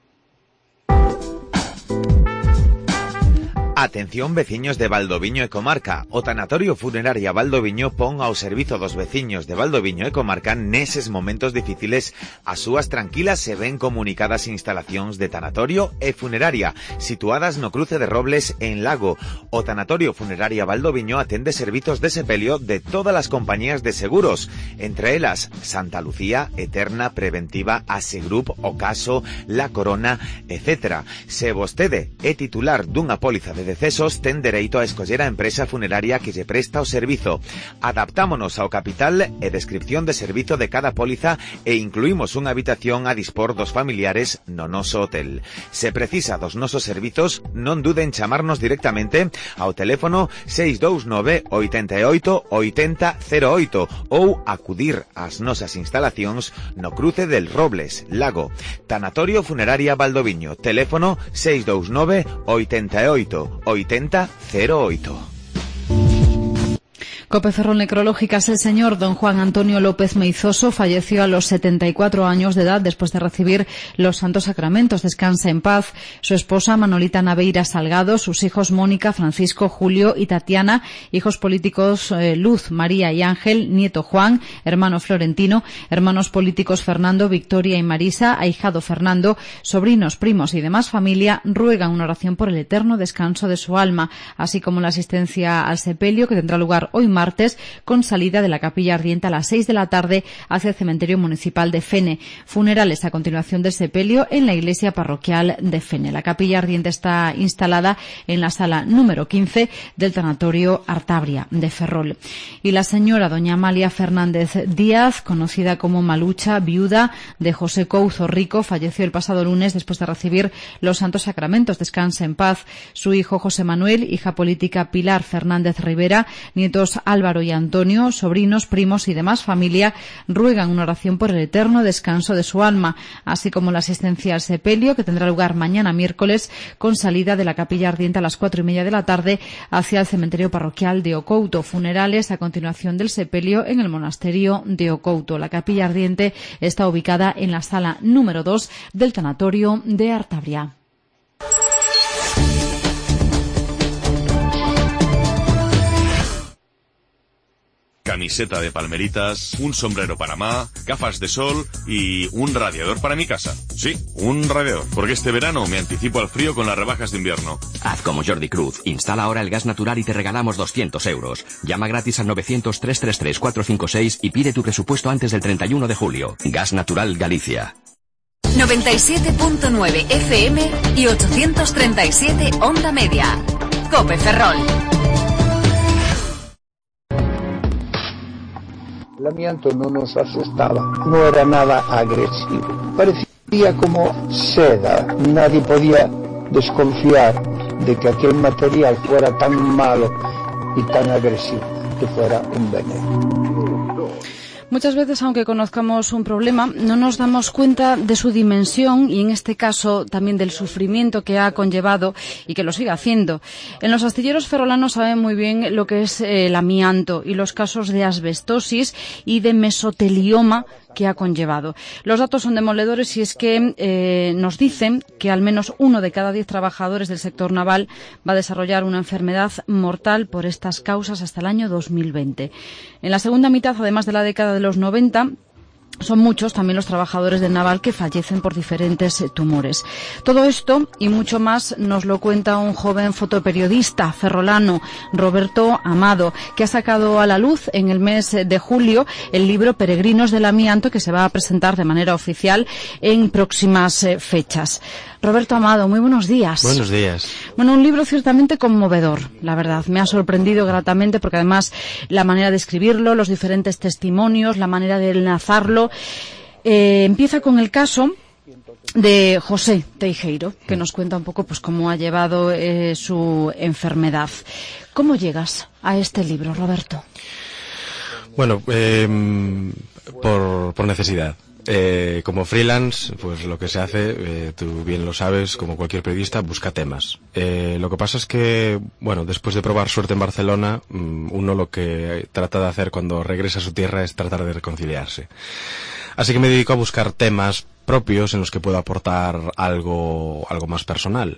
Atención, veciños de Valdoviño e Comarca. O Tanatorio Funeraria Valdoviño pon ao servizo dos veciños de Valdoviño e Comarca neses momentos difíciles as súas tranquilas e ben comunicadas instalacións de tanatorio e funeraria situadas no cruce de Robles en Lago. O Tanatorio Funeraria Valdoviño atende servizos de sepelio de todas as compañías de seguros, entre elas Santa Lucía, Eterna, Preventiva, Asegrup, Ocaso, La Corona, etcétera. Se vostede é titular dunha póliza de decesos ten dereito a escoller a empresa funeraria que lle presta o servizo. Adaptámonos ao capital e descripción de servizo de cada póliza e incluímos unha habitación a dispor dos familiares no noso hotel. Se precisa dos nosos servizos, non duden en chamarnos directamente ao teléfono seis dous nove, oito oito, oito cero cero oito ou acudir ás nosas instalacións no cruce del Robles, Lago. Tanatorio Funeraria Valdoviño, teléfono seis dous nove, oito oito, oito cero oito. Cope Ferrol Necrológicas. El señor don Juan Antonio López Meizoso falleció a los setenta y cuatro años de edad después de recibir los santos sacramentos. Descansa en paz. Su esposa Manolita Naveira Salgado, sus hijos Mónica, Francisco, Julio y Tatiana, hijos políticos eh, Luz, María y Ángel, nieto Juan, hermano Florentino, hermanos políticos Fernando, Victoria y Marisa, ahijado Fernando, sobrinos, primos y demás familia ruegan una oración por el eterno descanso de su alma, así como la asistencia al sepelio que tendrá lugar hoy martes martes con salida de la capilla ardiente a las seis de la tarde hacia el cementerio municipal de Fene. Funerales a continuación del sepelio en la iglesia parroquial de Fene. La capilla ardiente está instalada en la sala número quince del tanatorio Artabria de Ferrol. Y la señora doña Amalia Fernández Díaz, conocida como Malucha, viuda de José Couzo Rico, falleció el pasado lunes después de recibir los santos sacramentos. Descansa en paz. Su hijo José Manuel, hija política Pilar Fernández Rivera, nietos Álvaro y Antonio, sobrinos, primos y demás familia ruegan una oración por el eterno descanso de su alma, así como la asistencia al sepelio que tendrá lugar mañana miércoles con salida de la capilla ardiente a las cuatro y media de la tarde hacia el cementerio parroquial de Ocouto. Funerales a continuación del sepelio en el monasterio de Ocouto. La capilla ardiente está ubicada en la sala número dos del tanatorio de Artabria. Camiseta de palmeritas, un sombrero Panamá, gafas de sol y un radiador para mi casa. Sí, un radiador, porque este verano me anticipo al frío con las rebajas de invierno. Haz como Jordi Cruz, instala ahora el gas natural y te regalamos doscientos euros. Llama gratis al novecientos, trescientos treinta y tres, cuatrocientos cincuenta y seis y pide tu presupuesto antes del treinta y uno de julio. Gas Natural Galicia. noventa y siete punto nueve F M y ochocientos treinta y siete Onda Media. Cope Ferrol. El amianto no nos asustaba, no era nada agresivo, parecía como seda, nadie podía desconfiar de que aquel material fuera tan malo y tan agresivo, que fuera un veneno. Muchas veces, aunque conozcamos un problema, no nos damos cuenta de su dimensión y, en este caso, también del sufrimiento que ha conllevado y que lo sigue haciendo. En los astilleros ferrolanos saben muy bien lo que es el amianto y los casos de asbestosis y de mesotelioma que ha conllevado. Los datos son demoledores y es que eh, nos dicen que al menos uno de cada diez trabajadores del sector naval va a desarrollar una enfermedad mortal por estas causas hasta el año dos mil veinte. En la segunda mitad, además de la década de los noventa, son muchos también los trabajadores del naval que fallecen por diferentes eh, tumores. Todo esto y mucho más nos lo cuenta un joven fotoperiodista ferrolano, Roberto Amado, que ha sacado a la luz en el mes de julio el libro Peregrinos del Amianto, que se va a presentar de manera oficial en próximas eh, fechas. Roberto Amado, muy buenos días. Buenos días. Bueno, un libro ciertamente conmovedor, la verdad. Me ha sorprendido gratamente porque además la manera de escribirlo, los diferentes testimonios, la manera de enlazarlo. Eh, empieza con el caso de José Teijeiro, que nos cuenta un poco pues cómo ha llevado eh, su enfermedad. ¿Cómo llegas a este libro, Roberto? Bueno, eh, por, por necesidad. Eh, como freelance, pues lo que se hace, eh, tú bien lo sabes, como cualquier periodista, busca temas. Eh, lo que pasa es que, bueno, después de probar suerte en Barcelona, uno lo que trata de hacer cuando regresa a su tierra es tratar de reconciliarse. Así que me dedico a buscar temas propios en los que puedo aportar algo, algo más personal.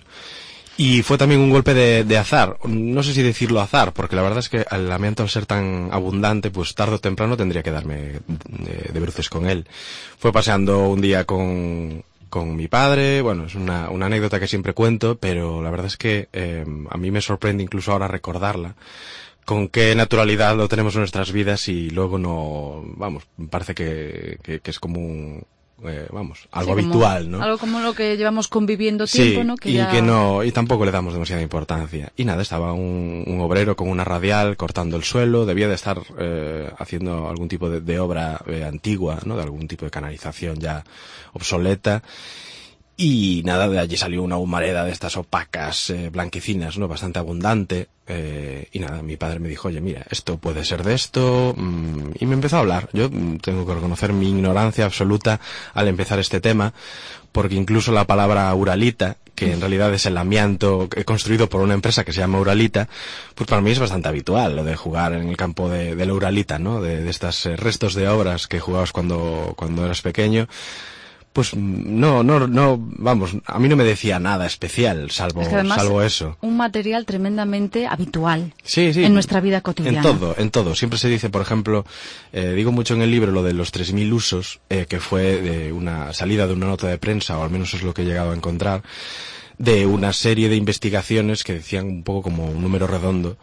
Y fue también un golpe de, de azar. No sé si decirlo azar, porque la verdad es que el amianto, al ser tan abundante, pues tarde o temprano tendría que darme de, de bruces con él. Fue paseando un día con, con mi padre. Bueno, es una, una anécdota que siempre cuento, pero la verdad es que eh, a mí me sorprende incluso ahora recordarla. Con qué naturalidad lo tenemos en nuestras vidas y luego no, vamos, parece que, que, que es como un, eh, vamos, algo sí, habitual, ¿no? Algo como lo que llevamos conviviendo tiempo, sí, ¿no? Que y ya... que no, y tampoco le damos demasiada importancia. Y nada, estaba un, un obrero con una radial cortando el suelo, debía de estar eh, haciendo algún tipo de, de obra eh, antigua, ¿no? De algún tipo de canalización ya obsoleta. Y nada, de allí salió una humareda de estas opacas, eh, blanquecinas, ¿no? Bastante abundante. Eh, y nada, mi padre me dijo, oye, mira, esto puede ser de esto. Mmm, y me empezó a hablar. Yo mmm, tengo que reconocer mi ignorancia absoluta al empezar este tema, porque incluso la palabra uralita, que en realidad es el amianto construido por una empresa que se llama Uralita, pues para mí es bastante habitual lo de jugar en el campo de, de la Uralita, ¿no? De, de estos eh, restos de obras que jugabas cuando, cuando eras pequeño. Pues no, no, no, vamos, a mí no me decía nada especial, salvo, es que además, salvo eso. Un material tremendamente habitual sí, sí, en nuestra vida cotidiana. En todo, en todo. Siempre se dice, por ejemplo, eh, digo mucho en el libro lo de los tres mil usos, eh, que fue de una salida de una nota de prensa, o al menos es lo que he llegado a encontrar, de una serie de investigaciones que decían un poco como un número redondo,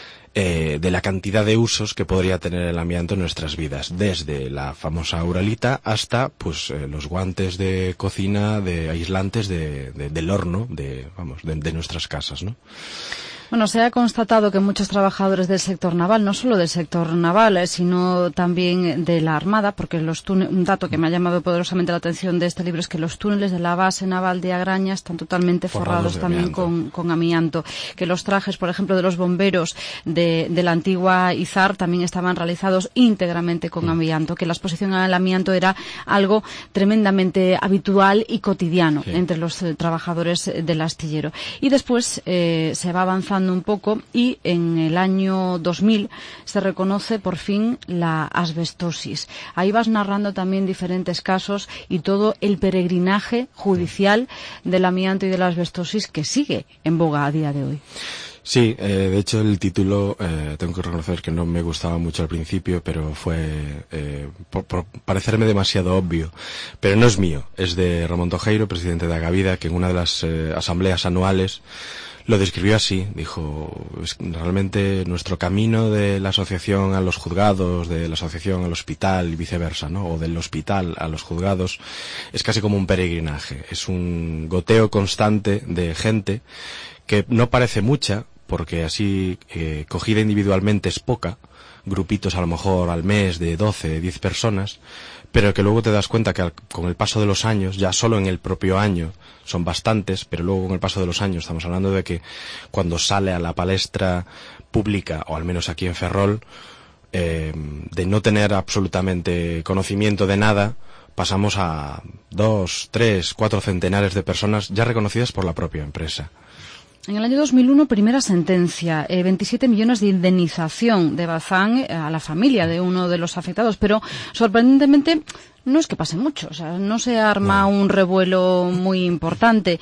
Eh, de la cantidad de usos que podría tener el amianto en nuestras vidas, desde la famosa Uralita hasta pues eh, los guantes de cocina, de aislantes de, de, del horno, de vamos, de, de nuestras casas, ¿no? Bueno, se ha constatado que muchos trabajadores del sector naval, no solo del sector naval, eh, sino también de la Armada, porque los túneles, un dato que me ha llamado poderosamente la atención de este libro es que los túneles de la base naval de Agraña están totalmente forrados, forrados también con, con amianto, que los trajes, por ejemplo, de los bomberos de, de la antigua Izar también estaban realizados íntegramente con mm. amianto, que la exposición al amianto era algo tremendamente habitual y cotidiano sí. entre los eh, trabajadores del astillero. Y después eh, se va avanzando un poco y en el año dos mil se reconoce por fin la asbestosis. Ahí vas narrando también diferentes casos y todo el peregrinaje judicial del amianto y de la asbestosis que sigue en boga a día de hoy. Sí, eh, de hecho el título, eh, tengo que reconocer que no me gustaba mucho al principio, pero fue eh, por, por parecerme demasiado obvio. Pero no es mío, es de Ramón Tojeiro, presidente de Agavida, que en una de las eh, asambleas anuales lo describió así, dijo, es realmente nuestro camino de la asociación a los juzgados, de la asociación al hospital y viceversa, ¿no? O del hospital a los juzgados, es casi como un peregrinaje, es un goteo constante de gente que no parece mucha, porque así eh, cogida individualmente es poca, grupitos a lo mejor al mes de doce, diez personas, pero que luego te das cuenta que al, con el paso de los años, ya solo en el propio año son bastantes, pero luego con el paso de los años estamos hablando de que cuando sale a la palestra pública, o al menos aquí en Ferrol, eh, de no tener absolutamente conocimiento de nada, pasamos a dos, tres, cuatro centenares de personas ya reconocidas por la propia empresa. En el año dos mil uno, primera sentencia, eh, veintisiete millones de indemnización de Bazán eh, a la familia de uno de los afectados, pero sorprendentemente no es que pase mucho, o sea, no se arma no. un revuelo muy importante.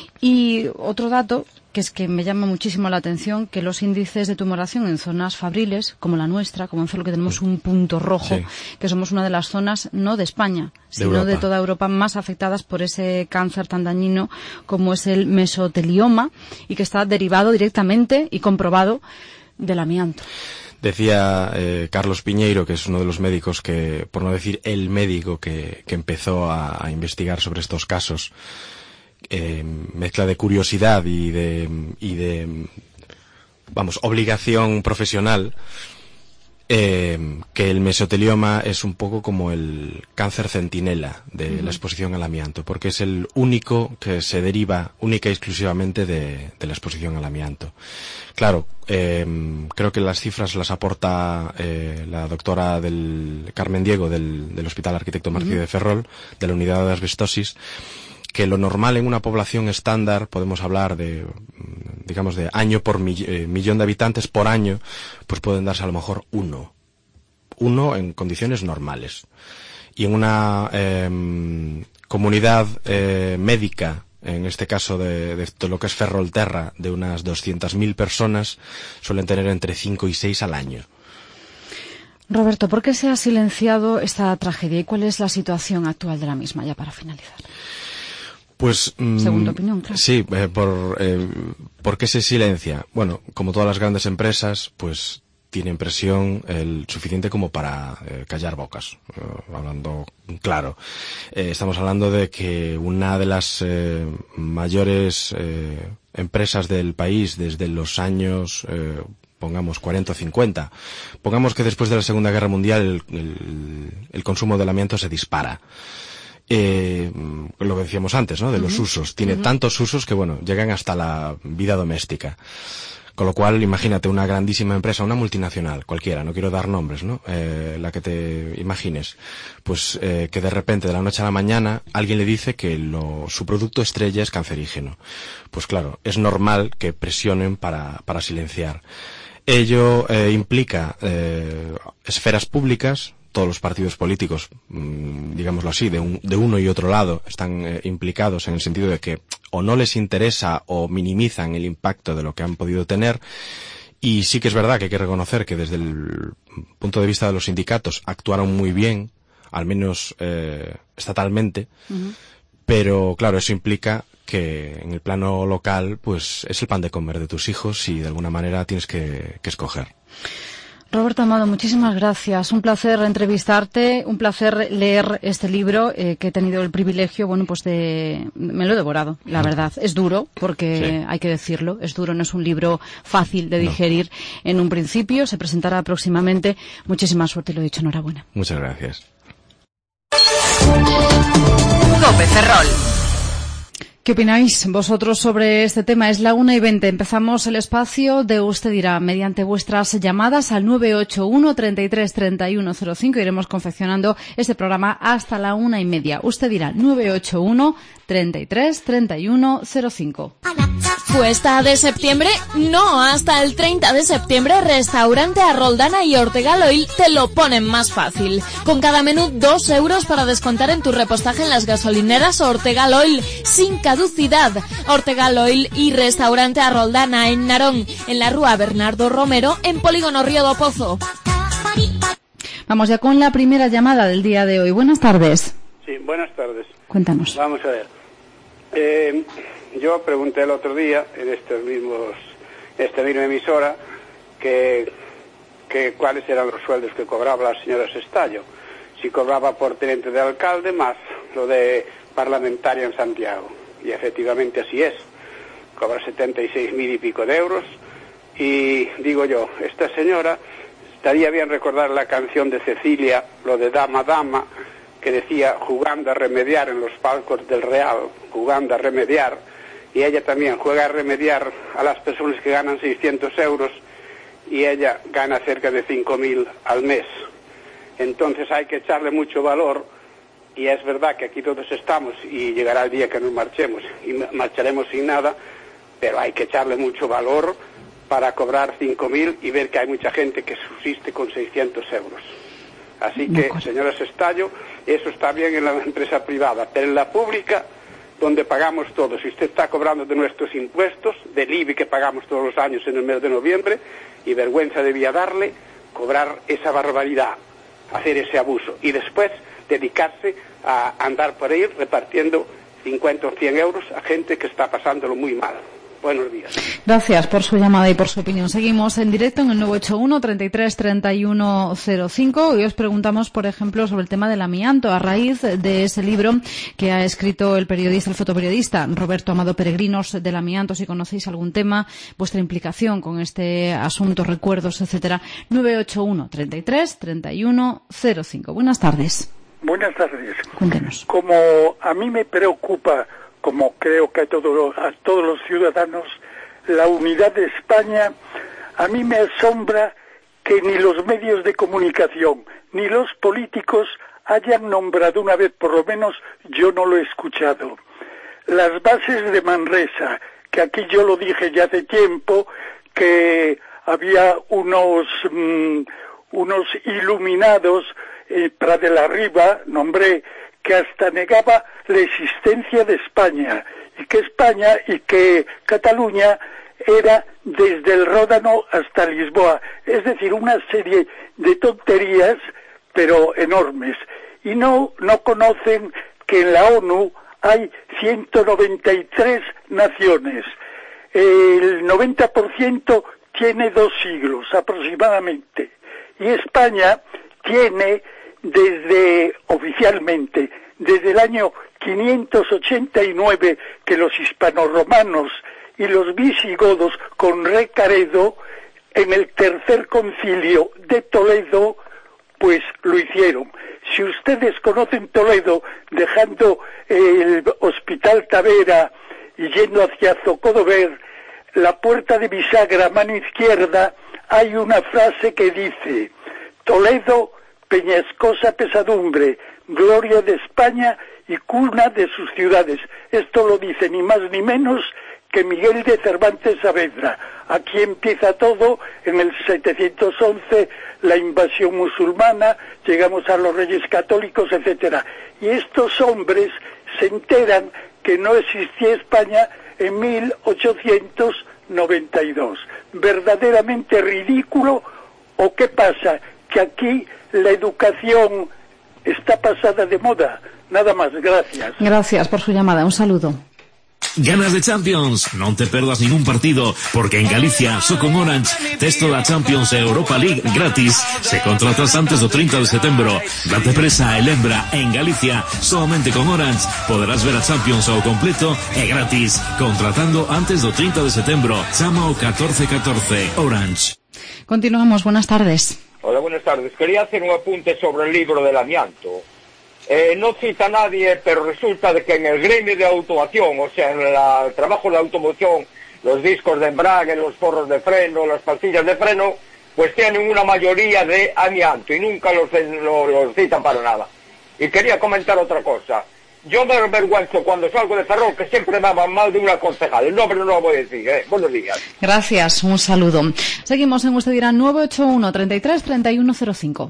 Y otro dato, que es que me llama muchísimo la atención, que los índices de tumoración en zonas fabriles, como la nuestra, como en Ferrol, que tenemos un punto rojo, sí. que somos una de las zonas, no de España, sino de, de toda Europa, más afectadas por ese cáncer tan dañino como es el mesotelioma, y que está derivado directamente y comprobado del amianto. Decía eh, Carlos Piñeiro, que es uno de los médicos que, por no decir el médico que, que empezó a, a investigar sobre estos casos, Eh, mezcla de curiosidad y de, y de vamos, obligación profesional, eh, que el mesotelioma es un poco como el cáncer centinela de uh-huh. la exposición al amianto, porque es el único que se deriva única y exclusivamente de, de la exposición al amianto. Claro, eh, creo que las cifras las aporta eh, la doctora del Carmen Diego del, del Hospital Arquitecto Martí uh-huh. de Ferrol, de la unidad de asbestosis, que lo normal en una población estándar, podemos hablar de, digamos, de año por mi, eh, millón de habitantes por año, pues pueden darse a lo mejor uno. Uno en condiciones normales. Y en una eh, comunidad eh, médica, en este caso de, de, de lo que es Ferrolterra, de unas doscientas mil personas, suelen tener entre cinco y seis al año. Roberto, ¿por qué se ha silenciado esta tragedia y cuál es la situación actual de la misma, ya para finalizar? Pues, según tu opinión, claro. Sí, eh, por, eh, ¿por qué se silencia? Bueno, como todas las grandes empresas, pues tienen presión el suficiente como para eh, callar bocas, eh, hablando claro. Eh, estamos hablando de que una de las eh, mayores eh, empresas del país desde los años, eh, pongamos, cuarenta o cincuenta, pongamos que después de la Segunda Guerra Mundial el, el, el consumo del amianto se dispara. Eh, lo que decíamos antes, ¿no? De los uh-huh. usos. Tiene uh-huh. tantos usos que, bueno, llegan hasta la vida doméstica. Con lo cual, imagínate una grandísima empresa, una multinacional, cualquiera, no quiero dar nombres, ¿no? Eh, la que te imagines. Pues eh, que de repente, de la noche a la mañana, alguien le dice que lo, su producto estrella es cancerígeno. Pues claro, es normal que presionen para, para silenciar. Ello eh, implica eh, esferas públicas. Todos los partidos políticos, digámoslo así, de, un, de uno y otro lado, están eh, implicados en el sentido de que o no les interesa o minimizan el impacto de lo que han podido tener. Y sí que es verdad que hay que reconocer que desde el punto de vista de los sindicatos actuaron muy bien, al menos eh, estatalmente, uh-huh. pero claro, eso implica que en el plano local pues es el pan de comer de tus hijos y de alguna manera tienes que, que escoger. Roberto Amado, muchísimas gracias. Un placer entrevistarte, un placer leer este libro eh, que he tenido el privilegio, bueno, pues de... me lo he devorado, la verdad. Es duro, porque sí. hay que decirlo, es duro, no es un libro fácil de digerir no. en un principio. Se presentará próximamente. Muchísima suerte, lo he dicho, enhorabuena. Muchas gracias. Cope Ferrol. ¿Qué opináis vosotros sobre este tema? Es la una y veinte. Empezamos el espacio de Usted Dirá mediante vuestras llamadas al nueve ocho uno, treinta y tres, treinta y uno cero cinco. Iremos confeccionando este programa hasta la una y media. Usted Dirá nueve ocho uno, treinta y tres, treinta y uno cero cinco. Cuesta de septiembre, no, hasta el treinta de septiembre, Restaurante a Roldana y Ortega Loil te lo ponen más fácil. Con cada menú, dos euros para descontar en tu repostaje en las gasolineras Ortega Loil, sin caducidad. Ortega Loil y Restaurante a Roldana en Narón, en la Rúa Bernardo Romero, en Polígono Río do Pozo. Vamos ya con la primera llamada del día de hoy. Buenas tardes. Sí, buenas tardes. Cuéntanos. Vamos a ver. Eh... Yo pregunté el otro día en estos mismos, esta misma emisora que, que cuáles eran los sueldos que cobraba la señora Sestallo. Si cobraba por teniente de alcalde más lo de parlamentaria en Santiago. Y efectivamente así es. Cobra setenta y seis mil y pico de euros. Y digo yo, esta señora, estaría bien recordar la canción de Cecilia, lo de Dama Dama, que decía jugando a remediar en los palcos del Real, jugando a remediar. Y ella también juega a remediar a las personas que ganan seiscientos euros y ella gana cerca de cinco mil al mes. Entonces hay que echarle mucho valor y es verdad que aquí todos estamos y llegará el día que nos marchemos y marcharemos sin nada, pero hay que echarle mucho valor para cobrar cinco mil y ver que hay mucha gente que subsiste con seiscientos euros. Así que, señora Sestallo, eso está bien en la empresa privada, pero en la pública, donde pagamos todos, si usted está cobrando de nuestros impuestos, del I B I que pagamos todos los años en el mes de noviembre, y vergüenza debía darle cobrar esa barbaridad, hacer ese abuso, y después dedicarse a andar por ahí repartiendo cincuenta o cien euros a gente que está pasándolo muy mal. Buenos días. Gracias por su llamada y por su opinión. Seguimos en directo en el nueve ocho uno, treinta y tres, treinta y uno cero cinco. Hoy os preguntamos, por ejemplo, sobre el tema del amianto a raíz de ese libro que ha escrito el periodista, el fotoperiodista Roberto Amado Peregrinos del amianto. Si conocéis algún tema, vuestra implicación con este asunto, recuerdos, etcétera. nueve ocho uno, treinta y tres, treinta y uno cero cinco. Buenas tardes. Buenas tardes. Cuéntenos. Como a mí me preocupa, como creo que a todos, a todos los ciudadanos, la unidad de España, a mí me asombra que ni los medios de comunicación ni los políticos hayan nombrado una vez, por lo menos yo no lo he escuchado, las bases de Manresa, que aquí yo lo dije ya hace tiempo, que había unos, mmm, unos iluminados, eh, Prat de la Riba, nombré, que hasta negaba la existencia de España, y que España y que Cataluña era desde el Ródano hasta Lisboa, es decir, una serie de tonterías, pero enormes, y no, no conocen que en la ONU hay ciento noventa y tres naciones, el noventa por ciento tiene dos siglos aproximadamente, y España tiene desde, oficialmente, desde el año quinientos ochenta y nueve, que los hispanoromanos y los visigodos con Recaredo, en el tercer concilio de Toledo, pues lo hicieron. Si ustedes conocen Toledo, dejando el Hospital Tavera y yendo hacia Zocodover, la puerta de bisagra, mano izquierda, hay una frase que dice: Toledo, peñascosa pesadumbre, gloria de España y cuna de sus ciudades. Esto lo dice ni más ni menos que Miguel de Cervantes Saavedra. Aquí empieza todo, en el setecientos once, la invasión musulmana, llegamos a los reyes católicos, etcétera. Y estos hombres se enteran que no existía España en mil ochocientos noventa y dos. Verdaderamente ridículo. ¿O qué pasa? Que aquí la educación está pasada de moda. Nada más, gracias. Gracias por su llamada, un saludo. Ganas de Champions? Non te perdas ningún partido, porque en Galicia, só con Orange, tes toda a Champions e Europa League gratis se contratas antes do trinta de setembro. Date presa e lembra, en Galicia, solamente con Orange, poderás ver a Champions ao completo e gratis, contratando antes do trinta de setembro. Chama ao catorce catorce. Orange. Continuamos, buenas tardes. Hola, buenas tardes. Quería hacer un apunte sobre el libro del amianto. Eh, no cita a nadie, pero resulta de que en el gremio de automoción, o sea, en la, el trabajo de automoción, los discos de embrague, los forros de freno, las pastillas de freno, pues tienen una mayoría de amianto y nunca los, los, los citan para nada. Y quería comentar otra cosa. Yo me avergüenzo cuando salgo de Ferrol, que siempre me hablan mal de una concejal. El nombre no lo voy a decir, ¿eh? Buenos días. Gracias, un saludo. Seguimos en Usted Dirá, nueve ocho uno, treinta y tres, treinta y uno cero cinco.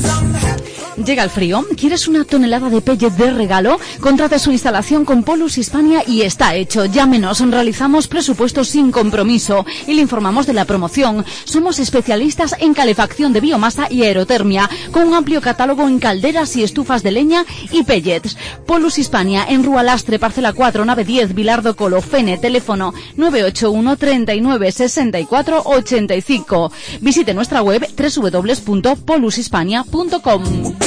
Llega el frío, ¿quieres una tonelada de pellet de regalo? Contrate su instalación con Polus Hispania y está hecho. Llámenos, realizamos presupuestos sin compromiso y le informamos de la promoción. Somos especialistas en calefacción de biomasa y aerotermia, con un amplio catálogo en calderas y estufas de leña y pellets. Polus Hispania, en Rúa Lastre, parcela cuatro, nave diez, Vilardo Colo, Fene, teléfono nueve ocho uno, treinta y nueve, sesenta y cuatro, ochenta y cinco. Visite nuestra web doble u doble u doble u punto polus hispania punto com.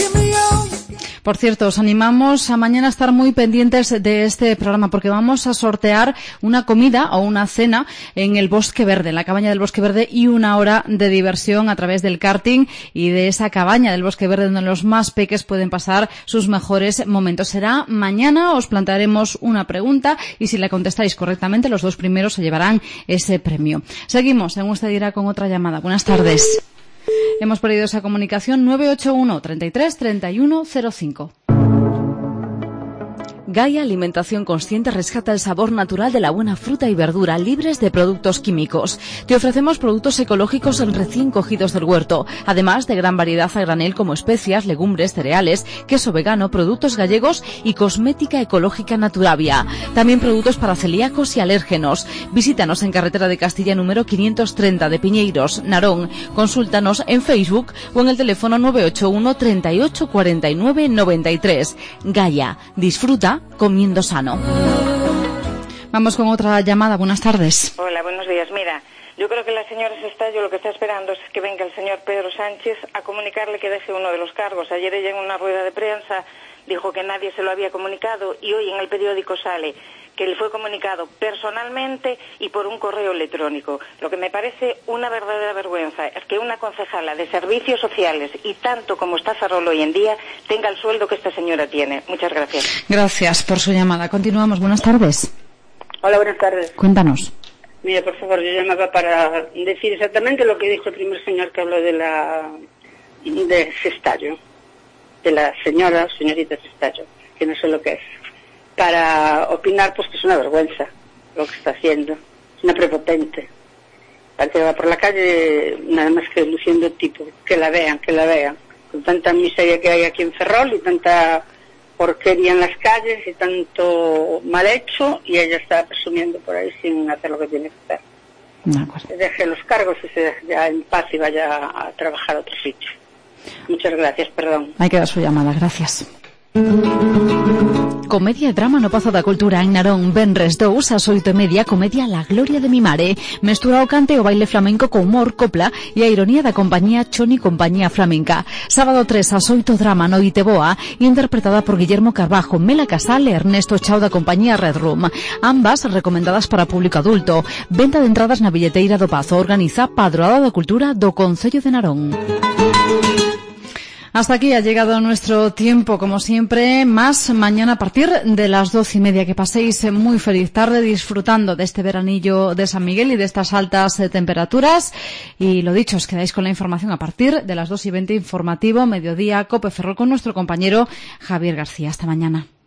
Por cierto, os animamos a mañana a estar muy pendientes de este programa porque vamos a sortear una comida o una cena en el Bosque Verde, en la cabaña del Bosque Verde, y una hora de diversión a través del karting y de esa cabaña del Bosque Verde donde los más peques pueden pasar sus mejores momentos. Será mañana, os plantearemos una pregunta y si la contestáis correctamente, los dos primeros se llevarán ese premio. Seguimos en Usted Dirá con otra llamada. Buenas tardes. Hemos perdido esa comunicación. Nueve ocho uno, treinta y tres, treinta y uno cero cinco. Gaia Alimentación Consciente rescata el sabor natural de la buena fruta y verdura, libres de productos químicos. Te ofrecemos productos ecológicos recién cogidos del huerto, además de gran variedad a granel como especias, legumbres, cereales, queso vegano, productos gallegos y cosmética ecológica Naturavia. También productos para celíacos y alérgenos. Visítanos en Carretera de Castilla número quinientos treinta de Piñeiros, Narón. Consúltanos en Facebook o en el teléfono nueve ocho uno, treinta y ocho, cuarenta y nueve, noventa y tres. Gaia, disfruta comiendo sano. Vamos con otra llamada. Buenas tardes. Hola, buenos días. Mira, yo creo que la señora Sestallo lo que está esperando es que venga el señor Pedro Sánchez a comunicarle que deje uno de los cargos. Ayer ella en una rueda de prensa dijo que nadie se lo había comunicado y hoy en el periódico sale que le fue comunicado personalmente y por un correo electrónico. Lo que me parece una verdadera vergüenza es que una concejala de servicios sociales, y tanto como está Ferrol hoy en día, tenga el sueldo que esta señora tiene. Muchas gracias. Gracias por su llamada. Continuamos. Buenas tardes. Hola, buenas tardes. Cuéntanos. Mira, por favor, yo llamaba para decir exactamente lo que dijo el primer señor que habló de la de Sestallo, de la señora, señorita Sestallo, que no sé lo que es, para opinar pues que es una vergüenza lo que está haciendo, es una prepotente, parece que va por la calle nada más que luciendo tipo, que la vean, que la vean, con tanta miseria que hay aquí en Ferrol y tanta porquería en las calles y tanto mal hecho, y ella está presumiendo por ahí sin hacer lo que tiene que hacer. Se deje los cargos y se deje ya en paz y vaya a trabajar a otro sitio. Muchas gracias, perdón. Ahí queda su llamada, gracias. Comedia e drama no Pazo da Cultura en Narón. Venres dous ás oito e media, comedia La Gloria de mi mare. Mestura o cante o baile flamenco co humor, copla e a ironía da compañía Choni Compañía Flamenca. Sábado tres ás oito, drama Noite Boa, interpretada por Guillermo Carbajo, Mela Casal e Ernesto Chao da compañía Red Room. Ambas recomendadas para público adulto. Venta de entradas na billeteira do Pazo. Organiza Padroada da Cultura do Concello de Narón. Hasta aquí ha llegado nuestro tiempo, como siempre. Más mañana a partir de las doce y media. Que paséis muy feliz tarde disfrutando de este veranillo de San Miguel y de estas altas eh, temperaturas. Y lo dicho, os quedáis con la información a partir de las dos y veinte, informativo, mediodía, Cope Ferrol, con nuestro compañero Javier García. Hasta mañana.